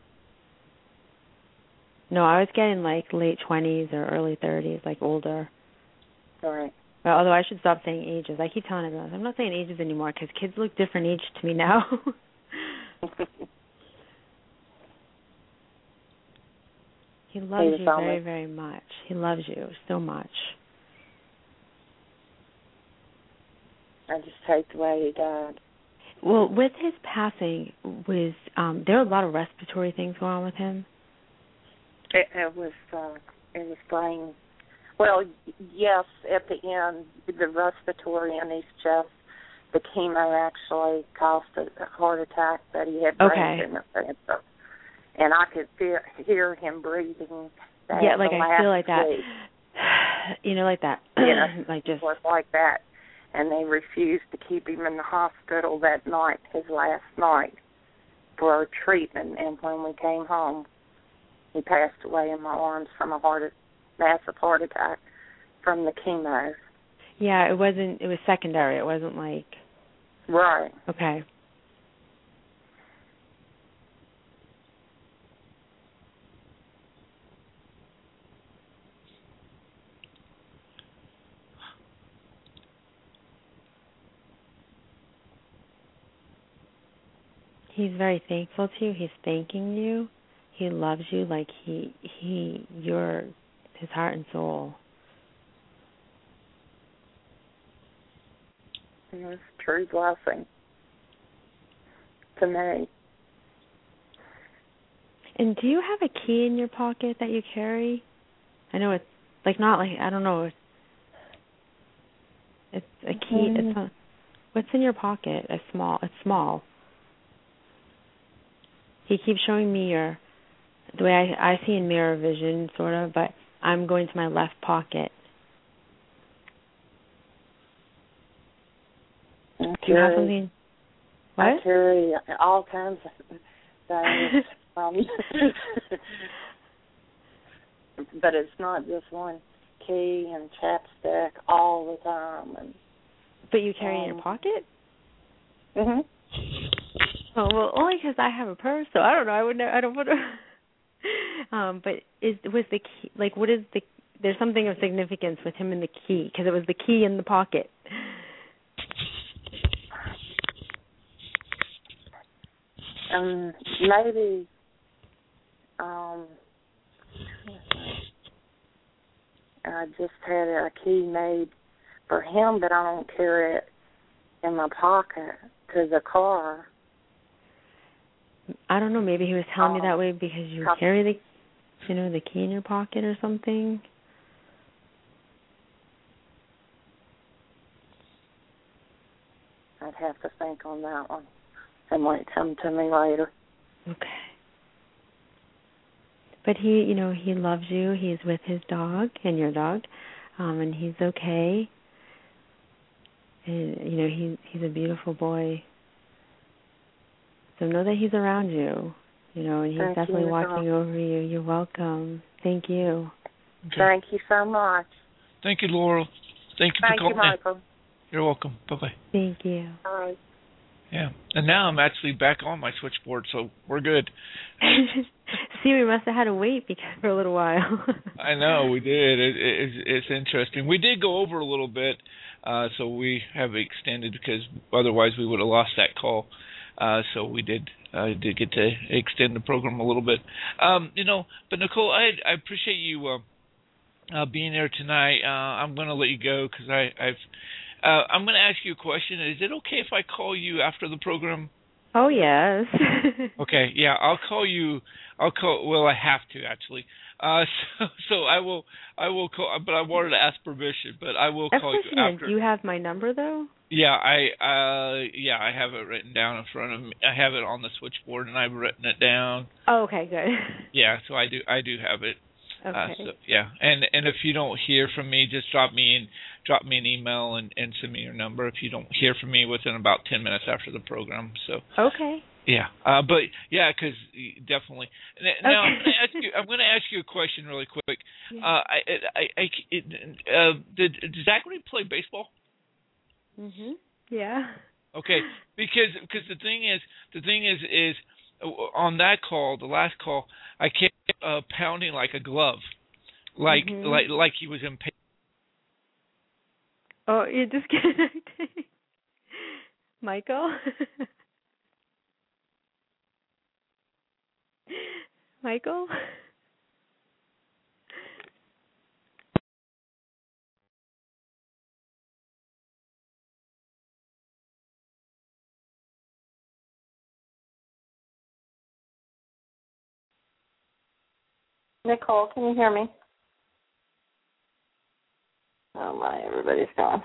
No, I was getting like late twenties or early thirties, like older. Right. Well, although I should stop saying ages. I keep telling everyone, I'm not saying ages anymore because kids look different age to me now. He loves He you almost- very, very much. He loves you so much. I just hate the way he died. Well, with his passing, was um, there were a lot of respiratory things going on with him? It, it was uh, it was brain. Well, yes, at the end, the respiratory in his chest, the chemo actually caused a, a heart attack that he had brain Okay. tumor. And I could feel, hear him breathing. That Yeah, like the I feel last like that. week. You know, like that. Yeah, like just. It was like that. And they refused to keep him in the hospital that night, his last night, for treatment. And when we came home, he passed away in my arms from a heart, massive heart attack from the chemo. Yeah, it wasn't. It was secondary. It wasn't like. Right. Okay. He's very thankful to you. He's thanking you. He loves you like he he you're his heart and soul. It was a true blessing to me. And do you have a key in your pocket that you carry? I know it's like not like I don't know. It's, it's a key. Mm. It's a, what's in your pocket? A small. It's small. He keeps showing me your the way I, I see in mirror vision, sort of, but I'm going to my left pocket. I Do you have carry- something? What? I carry all kinds of things. um, but it's not just one key and chapstick all the time. And But you carry it in um, your pocket? Mhm. Oh well, only because I have a purse, so I don't know. I would know. I don't want to. um, but is was the key like what is the? There's something of significance with him in the key because it was the key in the pocket. and maybe um, I just had a key made for him, but I don't carry it in my pocket to the car. I don't know. Maybe he was telling me Um, that way because you carry the, you know, the key in your pocket or something. I'd have to think on that one. It might come to me later. Okay. But he, you know, he loves you. He's with his dog and your dog, um, and he's okay. And you know, he he's a beautiful boy. So know that he's around you. You know, and he's Thank definitely you, watching Nicole. over you. You're welcome. Thank you. Okay. Thank you so much. Thank you, Laurel. Thank you Thank for you, calling. Michael. You're welcome. Bye-bye. Thank you. Bye. Yeah. And now I'm actually back on my switchboard, so we're good. See, we must have had to wait because for a little while. I know, we did. It, it, it's, it's interesting. We did go over a little bit, uh, so we have extended because otherwise we would have lost that call. Uh, so we did uh, did get to extend the program a little bit. Um, you know, but Nicole, I, I appreciate you uh, uh, being there tonight. Uh, I'm going to let you go because I, I've uh, I'm going to ask you a question. Is it okay if I call you after the program? Oh, yes. Okay, yeah, I'll call you. I'll call. Well, I have to actually. Uh, so, so I will. I will call. But I wanted to ask permission. But I will Of call course you you can. after. Do you have my number though? Yeah, I. Uh, yeah, I have it written down in front of me. I have it on the switchboard, and I've written it down. Oh, okay, good. Yeah, so I do. I do have it. Okay. Uh, so, yeah, and and if you don't hear from me, just drop me in, drop me an email and, and send me your number. If you don't hear from me within about ten minutes after the program, so. Okay. Yeah, uh, but yeah, because definitely. Now Okay. I'm going to ask you. I'm going to ask you a question really quick. Yeah. Uh, I, I, I, it, uh, did, did Zachary play baseball? Mhm. Yeah. Okay, because because the thing is, the thing is, is on that call, the last call, I kept uh, pounding like a glove, like Mhm. like like he was in pain. Oh, you're disconnecting. Michael? Michael? Nicole, can you hear me? Oh my, everybody's gone.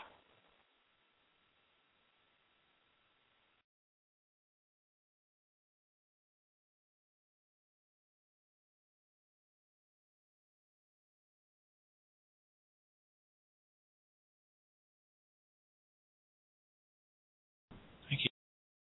Thank you.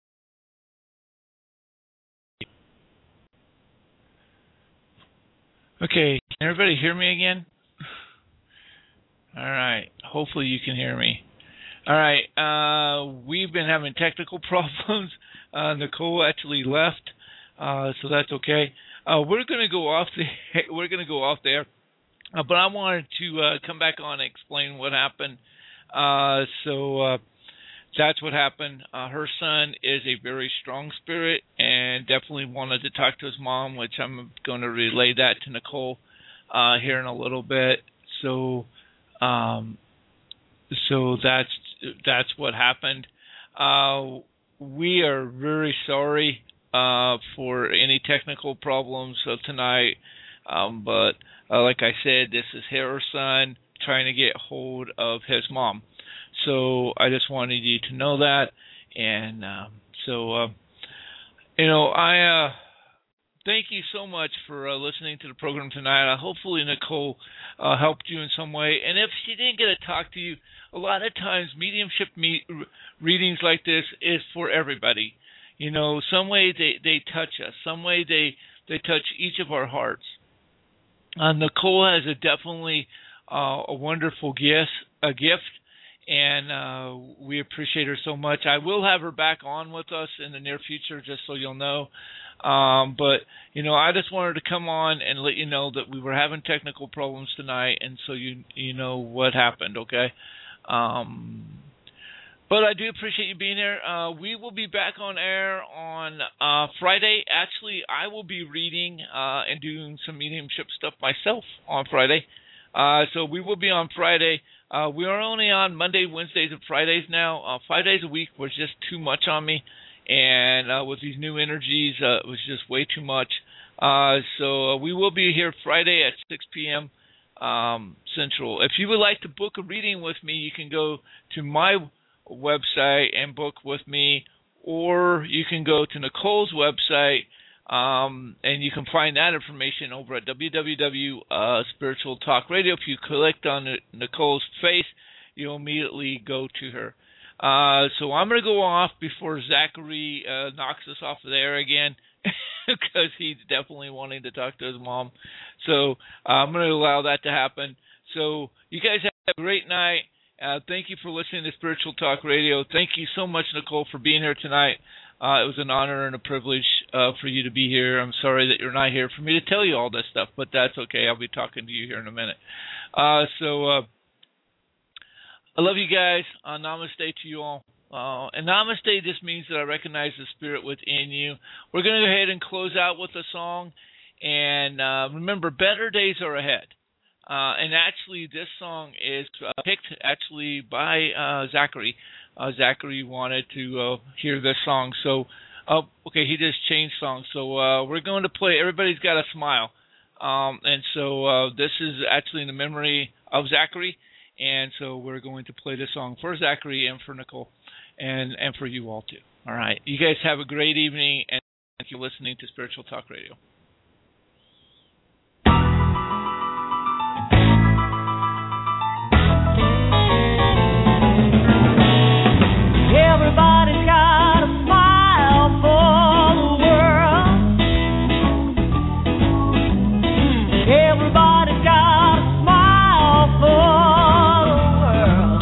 Okay, can everybody hear me again? All right. Hopefully you can hear me. All right. Uh, we've been having technical problems. Uh, Nicole actually left, uh, so that's okay. Uh, we're going to go off the. We're going to go off there, uh, but I wanted to uh, come back on and explain what happened. Uh, so uh, that's what happened. Uh, her son is a very strong spirit, and definitely wanted to talk to his mom, which I'm going to relay that to Nicole uh, here in a little bit. So. Um, so that's that's what happened. Uh, we are very sorry uh, for any technical problems uh, tonight, um, but uh, like I said, this is her son trying to get hold of his mom. So I just wanted you to know that, and um, so uh, you know I. Uh, Thank you so much for uh, listening to the program tonight. Uh, hopefully Nicole uh, helped you in some way. And if she didn't get to talk to you, a lot of times mediumship me- readings like this is for everybody. You know, some way they, they touch us. Some way they, they touch each of our hearts. Uh, Nicole has a definitely uh, a wonderful gift, a gift, and uh, we appreciate her so much. I will have her back on with us in the near future, just so you'll know. Um, but, you know, I just wanted to come on and let you know that we were having technical problems tonight, and so you you know what happened, okay? Um, But I do appreciate you being here. Uh, we will be back on air on uh, Friday. Actually, I will be reading uh, and doing some mediumship stuff myself on Friday. Uh, so we will be on Friday. Uh, we are only on Monday, Wednesdays, and Fridays now. Uh, five days a week was just too much on me. And uh, with these new energies, uh, it was just way too much. Uh, so uh, we will be here Friday at six p.m. Um, Central. If you would like to book a reading with me, you can go to my website and book with me, or you can go to Nicole's website, um, and you can find that information over at w w w dot spiritual talk radio. If you click on Nicole's face, you'll immediately go to her. Uh, so I'm going to go off before Zachary uh, knocks us off of the air again, because he's definitely wanting to talk to his mom. So uh, I'm going to allow that to happen. So you guys have a great night. Uh, thank you for listening to Spiritual Talk Radio. Thank you so much, Nicole, for being here tonight. Uh, it was an honor and a privilege uh, for you to be here. I'm sorry that you're not here for me to tell you all this stuff, but that's okay. I'll be talking to you here in a minute. Uh, so uh, I love you guys. Uh, namaste to you all. Uh, and namaste just means that I recognize the spirit within you. We're going to go ahead and close out with a song. And uh, remember, better days are ahead. Uh, and actually, this song is uh, picked actually by uh, Zachary. Uh, Zachary wanted to uh, hear this song. So, uh, okay, he just changed songs. So uh, we're going to play Everybody's Got a Smile. Um, and so uh, this is actually in the memory of Zachary. And so we're going to play this song for Zachary and for Nicole and, and for you all, too. All right. You guys have a great evening, and thank you for listening to Spiritual Talk Radio. Everybody's got a smile for the world. Everybody's got a smile for the world.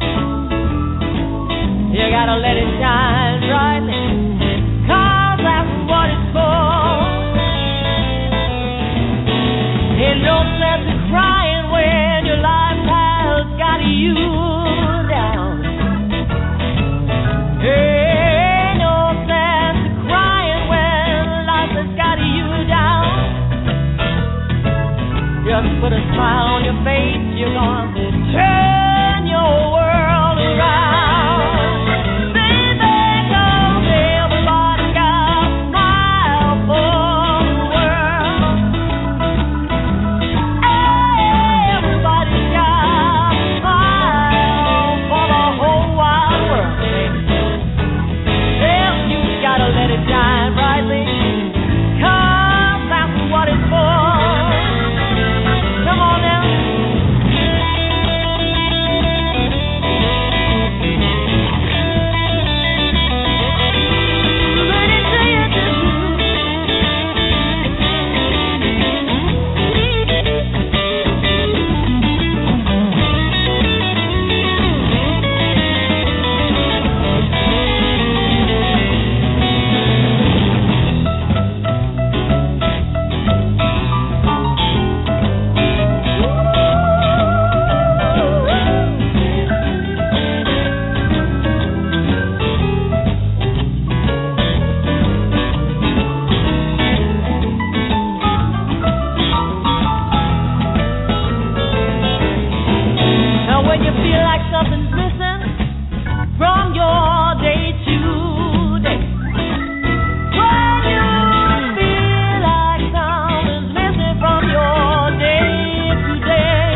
You gotta let it shine brightly, 'cause that's what it's for. Ain't no sense in crying when your life has got you down. Ain't no sense in crying when life has got you down. Just put a smile on your face, you're gonna turn your world around. Baby, 'cause everybody's got a smile for the world. Everybody's got a smile for the whole wide world, baby. You gotta let it shine brightly, 'cause that's what it's for. Come on now. Let it say it to you. Now when you feel like something's missing from your day to day, when you feel like something's missing from your day to day,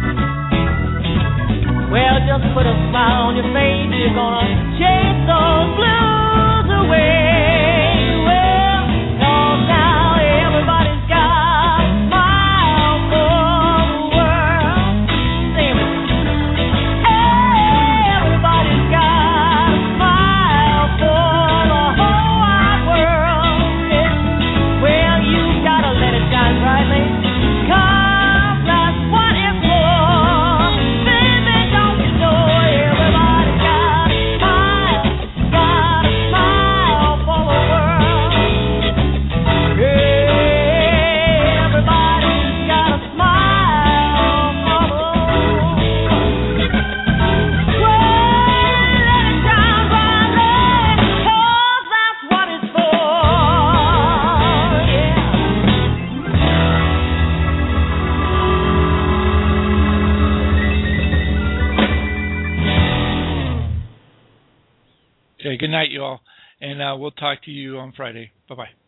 well, just put a smile on your face, you're gonna chase those blues away. Well, 'cause now everybody's got a smile for the world. Sing it. good night, you all, and uh, we'll talk to you on Friday. Bye bye.